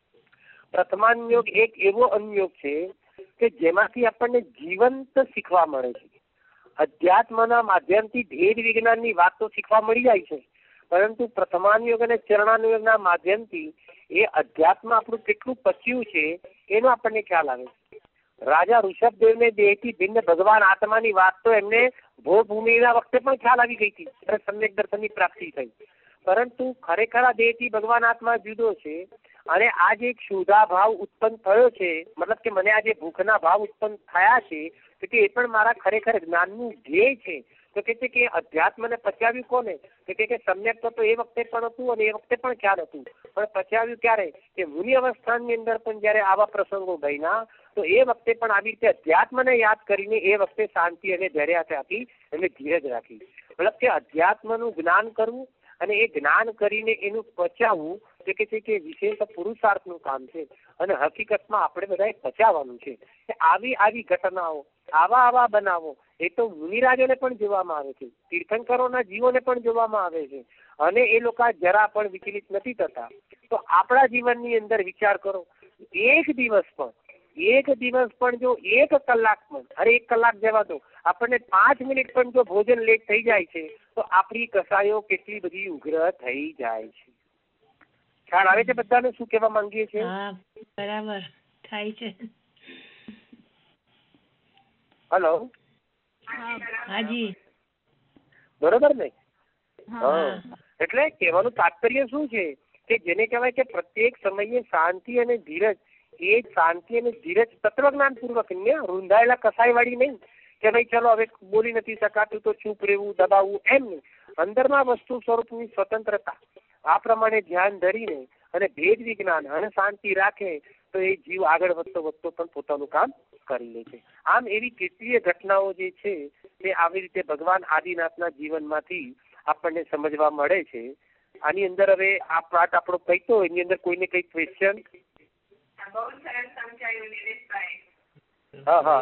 પ્રથમાન્યોગ એક એવો અન્યોગ છે કે જેમાંથી આપણને જીવંત શીખવા મળે છે. અધ્યાત્મના માધ્યમથી ભેદ વિજ્ઞાનની વાત તો શીખવા મળી જાય છે, પરંતુ પ્રથમાન્યોગ અને ચરણાનુયોગના માધ્યમથી એ અધ્યાત્મ આપણું કેટલું પચ્યું છે એનો આપણને ખ્યાલ આવે છે. રાજા ઋષભદેવને દેહથી ભિન્ન ભગવાન આત્માની વાત તો એમને ભોભૂમિના વખતે પણ ખ્યાલ આવી ગઈ હતી, સમ્યક દર્શનની પ્રાપ્તિ થઈ. પરંતુ ખરેખર આ દેહથી ભગવાન આત્મા જુદો છે અને આ જે ક્ષુધા ભાવ ઉત્પન્ન થયો છે, મતલબ કે મને આ જે ભૂખના ભાવ ઉત્પન્ન થયા છે તો કે એ પણ મારા ખરેખર જ્ઞાનનું ધ્યેય છે. તો કે છે કે અધ્યાત્મને પચાવ્યું કોને? તો કે સમ્યક તો એ વખતે પણ હતું અને એ વખતે પણ ખ્યાલ હતું, પણ પચાવ્યું ક્યારે? કે મુનિ અવસ્થાની અંદર પણ જયારે આવા પ્રસંગો બન્યા તો એ વખતે પણ આવી રીતે અધ્યાત્મને યાદ કરીને એ વખતે શાંતિ અને ધૈર્યતાથી એને ધીરજ રાખી. મતલબ કે અધ્યાત્મનું જ્ઞાન કરવું અને એ જ્ઞાન કરીને એનું પચાવવું તે કે છે કે વિશેષ પુરુષાર્થનું કામ છે. અને હકીકતમાં આપણે બધાએ પચાવવાનું છે. આવી ઘટનાઓ, આવા બનાવો એ તો મુનિરાજોને પણ જોવામાં આવે છે, તીર્થંકરોના જીવોને પણ જોવામાં આવે છે, અને એ લોકો જરા પણ વિચલિત નથી થતા. તો આપણા જીવનની અંદર વિચાર કરો, એક દિવસ પણ જો 1 કલાક પણ, અરે 1 કલાક જવા દો, આપણને 5 મિનિટ પણ જો ભોજન લેટ થઈ જાય છે તો આપણી કસાયો કેટલી બધી ઉગ્ર થઈ જાય છે. ખ્યાલ આવે છે બધાને શું કહેવા માંગીએ છીએ? બરાબર થાય છે. હેલો, હાજી, બરોબર ને? એટલે કહેવાનું તાત્પર્ય શું છે કે જેને કહેવાય કે પ્રત્યેક સમયે શાંતિ અને ધીરજ, એ શાંતિ અને ધીરજ તત્વજ્ઞાન પૂર્વક, રૂંધાયેલા કસાય વાળી નહીં કે ભાઈ ચલો હવે બોલી નથી શકાતું તો ચૂપ રહેવું, દબાવવું, એમ નહીં. અંદરમાં વસ્તુ સ્વરૂપની સ્વતંત્રતા, આ પ્રમાણે ધ્યાન ધરીને અને ભેદ વિજ્ઞાન અને શાંતિ રાખે તો એ જીવ આગળ વધતો પણ પોતાનું કામ કરી લે છે. આમ એવી કેટલીય ઘટનાઓ જે છે તે આવી રીતે ભગવાન આદિનાથના જીવનમાંથી આપણને સમજવા મળે છે. આની અંદર હવે આ પાઠ આપણો કહીતો એની અંદર કોઈને કઈ ક્વેશ્ચન? હા,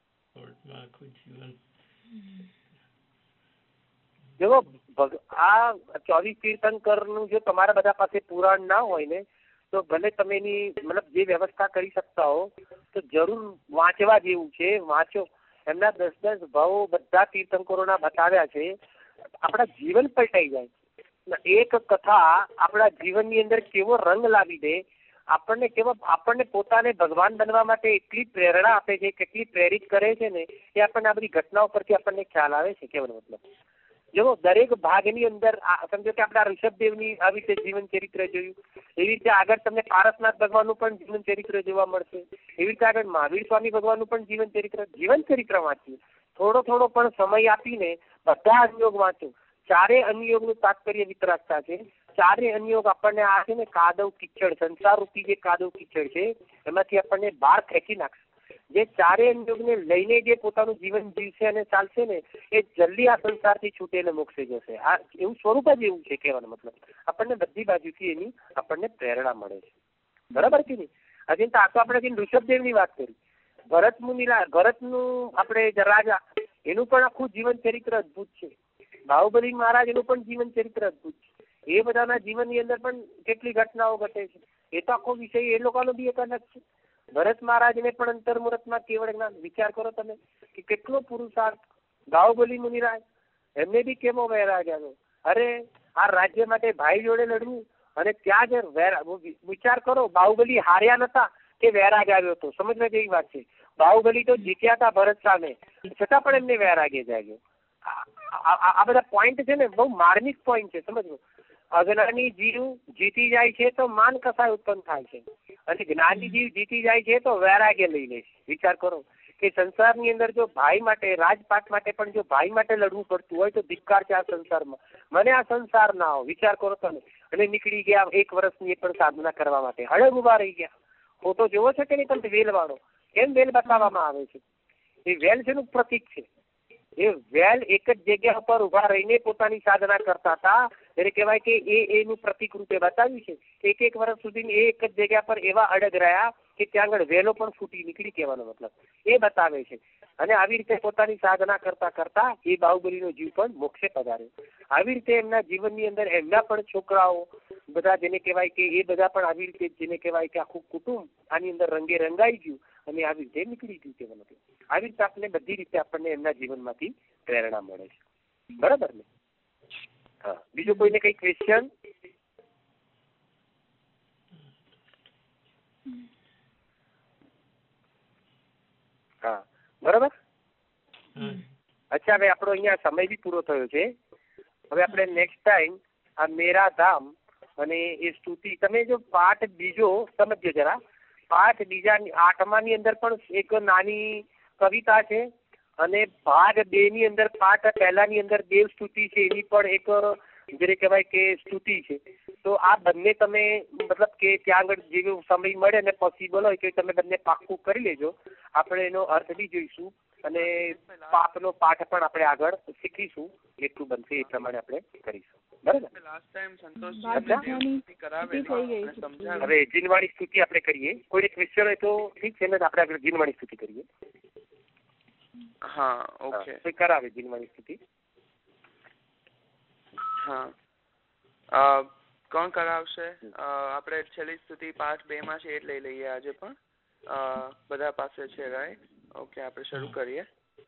જો આ 24 તીર્થંકર નું જો તમારા બધા પાસે પુરાણ ના હોય ને તો ભલે તમે એની મતલબ જે વ્યવસ્થા કરી શકતા હો તો જરૂર વાંચવા જેવું છે, વાંચો. એમના 10 ભાવો બધા તીર્થંકરોના બતાવ્યા છે. આપણા જીવન પલટાઈ જાય. એક કથા આપણા જીવનની અંદર કેવો રંગ લાવી દે, આપણને પોતાને ભગવાન બનવા માટે એટલી પ્રેરણા આપે છે, કેટલી પ્રેરિત કરે છે ને, એ આપણને આ બધી ઘટનાઓ પરથી આપણને ખ્યાલ આવે છે. કેવાનો મતલબ જો દરેક ભાગની અંદર સમજો કે આપણા ઋષભદેવની આવી રીતે જીવન ચરિત્ર જોયું, એવી રીતે આગળ તમને પારસનાથ ભગવાનનું પણ જીવન ચરિત્ર જોવા મળશે, એવી રીતે આગળ મહાવીર સ્વામી ભગવાનનું પણ જીવન ચરિત્ર વાંચીએ. થોડો પણ સમય આપીને બધા અનુયોગ વાંચો. ચારે અનુયોગનું તાત્પર્ય વિતરાગતા છે. ચારે અનુયોગ આપણને આ છે ને કાદવ કીચડ, સંસાર રૂપી જે કાદવ કીચડ છે એમાંથી આપણને બહાર ખેંચી નાખશે. જે ચારે અનુયોગને લઈને જે પોતાનું જીવન જીવશે અને ચાલશે ને, એ જલ્દી આ સંસારથી છૂટેને મોક્ષે જશે. આ એવું સ્વરૂપ જ એવું છે. કહેવાનો મતલબ આપણને બધી બાજુથી એની આપણને પ્રેરણા મળે છે. બરાબર કે નહીં? હજી તો આપણે ઋષભદેવની વાત કરી, ભરતનું આપણે રાજા, એનું પણ આખું જીવન ચરિત્ર અદભુત છે. બાહુબલી મહારાજ, એનું પણ જીવન ચરિત્ર અદભુત છે. એ બધાના જીવનની અંદર પણ કેટલી ઘટનાઓ ઘટે છે. એ તો આખો વિષય એ લોકોનો બી એક અલગ છે. ભરત મહારાજને પણ અંતર્મુહૂર્તમાં કેવળ જ્ઞાન. વિચાર કરો તમે કે કેટલો પુરુષાર્થ. બાહુબલી મુનિરાજ, એમને બી કેવો વૈરાગ આવ્યો. અરે આ રાજ્ય માટે ભાઈ જોડે લડવું, અને ત્યાં જ વિચાર કરો, બાહુબલી હાર્યા નતા કે વૈરાગ આવ્યો હતો. સમજવા જેવી વાત છે. બાહુબલી તો જીત્યા હતા ભરત સામે, છતાં પણ એમને વૈરાગ્ય જાગ્યો. આ બધા પોઈન્ટ છે ને, બહુ માર્મિક પોઈન્ટ છે. સમજવું, અજ્ઞાની જીવ જીતી જાય છે તો માન કસાય ઉત્પન્ન થાય છે, અને જ્ઞાની જીવ જીતી જાય છે તો વૈરાગ્ય લઈ લે છે. વિચાર કરો કે સંસારની અંદર જો ભાઈ માટે, રાજપાટ માટે પણ જો ભાઈ માટે લડવું પડતું હોય તો ધિક્કાર છે આ સંસારમાં. મને આ સંસાર ના આવો. વિચાર કરો તમે. અને નીકળી ગયા 1 વર્ષની પણ સાધના કરવા માટે, હળગ ઉભા રહી ગયા. ફોટો જોવો છો કે નહીં તમે વેલ વાળો? કેમ વેલ બતાવવામાં આવે છે? એ વેલ છે નું પ્રતીક છે. એ વેલ એક જ જગ્યા પર ઉભા રહીને પોતાની સાધના કરતા હતા, એટલે કહેવાય કે એનું પ્રતીક રૂપે બતાવ્યું છે. 1 વર્ષ સુધી એ એક જ જગ્યા પર એવા અડગ રહ્યા કે ત્યાં આગળ વેલો પણ ફૂટી નીકળી. કહેવાનો મતલબ એ બતાવે છે. અને આવી રીતે પોતાની સાધના કરતા કરતા એ બાહુબલીનો જીવ પણ મોક્ષે પધાર્યો. આવી રીતે એમના જીવનની અંદર એમના પણ છોકરાઓ બધા, જેને કહેવાય કે એ બધા પણ આવી રીતે, જેને કહેવાય કે આખું કુટુંબ આની અંદર રંગે રંગાઈ ગયું અને આવી રીતે નીકળી ગયું. કહેવાનો મતલબ આવી રીતે આપણે બધી રીતે આપણને એમના જીવનમાંથી પ્રેરણા મળે છે. બરાબર ને? હા, બીજું કોઈને કઈ ક્વેશ્ચન? હા, બરાબર. અચ્છા, હવે આપણો અહીંયા સમય બી પૂરો થયો છે. હવે આપણે નેક્સ્ટ ટાઈમ આ મેરા ધામ અને એ સ્તુતિ, તમે જો પાઠ બીજો સમજજો જરા. પાઠ બીજા 8માની અંદર પણ એક નાની કવિતા છે, અને ભાગ 2 ની અંદર પાઠ પહેલાની અંદર દેવ સ્તુતિ છે, એની પણ એક જેને કહેવાય કે સ્તુતિ છે. તો આ બંને તમે મતલબ કે ત્યાં આગળ જેવો સમય મળે અને પોસિબલ હોય કે તમે બંને પાક્કું કરી લેજો. આપણે એનો અર્થ બી જોઈશું અને પાપનો પાઠ પણ આપણે આગળ શીખીશું. એટલું બનશે એ પ્રમાણે આપણે કરીશું. બરાબર? હવે જીનવાણી સ્તુતિ આપણે કરીએ. કોઈને ક્વેશ્ચન હોય તો ઠીક છે ને, આપણે આગળ જીનવાણી સ્તુતિ કરીએ. હા, ઓકે. કોઈ કરાવે જીનવાણી સ્તુતિ? હા, કોણ કરાવશે? આપણે છેલ્લી સ્તુતિ પાઠ 2 માં છે એ લઈ લઈએ આજે પણ. બધા પાસે છે, રાઈટ? ઓકે, આપણે શરૂ કરીએ.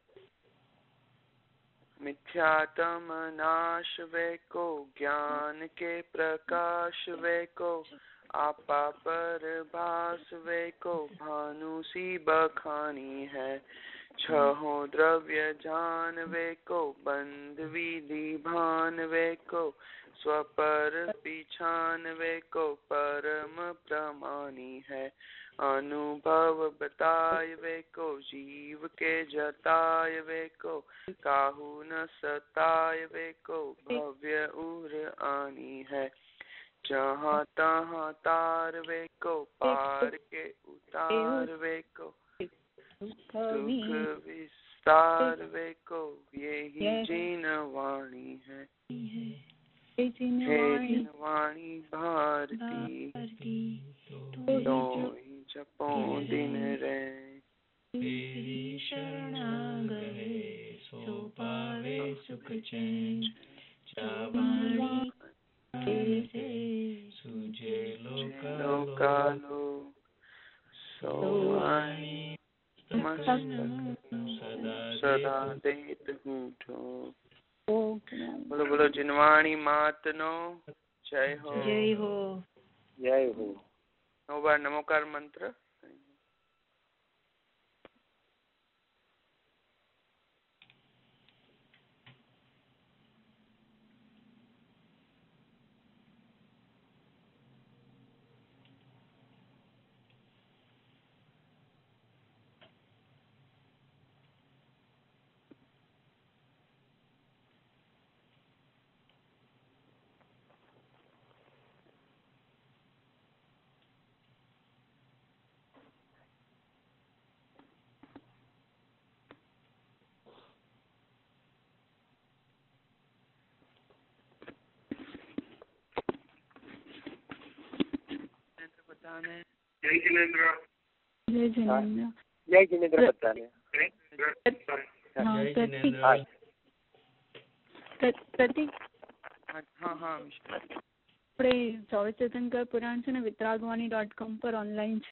मिथ्यातम नाश वे को ज्ञान के प्रकाश वे को आपा पर भास वे को भानु सी बखानी है छहो द्रव्य जान वे को बंध विधि भान वे को स्वपर पिछान वे को परम प्रमानी है अनुभव बताय वे को जीव के जताय वे को काहू न सताय वे को भव्य उर आनी है जहाँ तहाँ तार वे को पार के उतार वे को सुख विस्तार वे को यही जिन वाणी है हे जिन वाणी भारती तो जपो दिन रे तेरी शरणागते सो पावे सुख चैन चावाणी से सुजे लोकालो सोवाणी सदा देत हूँ ठो ઓકે. બોલો બોલો જીનવાણી માતનો જય હો. જય હો. જય હો. 9 વાર નમોકાર મંત્ર. જય જિનેન્દ્ર. જય જિનેન્દ્ર બધાને. હા, પ્રતિક હા હા આપણે 24 તીર્થંકર પુરાણ છે ને વિતરાગવાણી .com પર ઓનલાઈન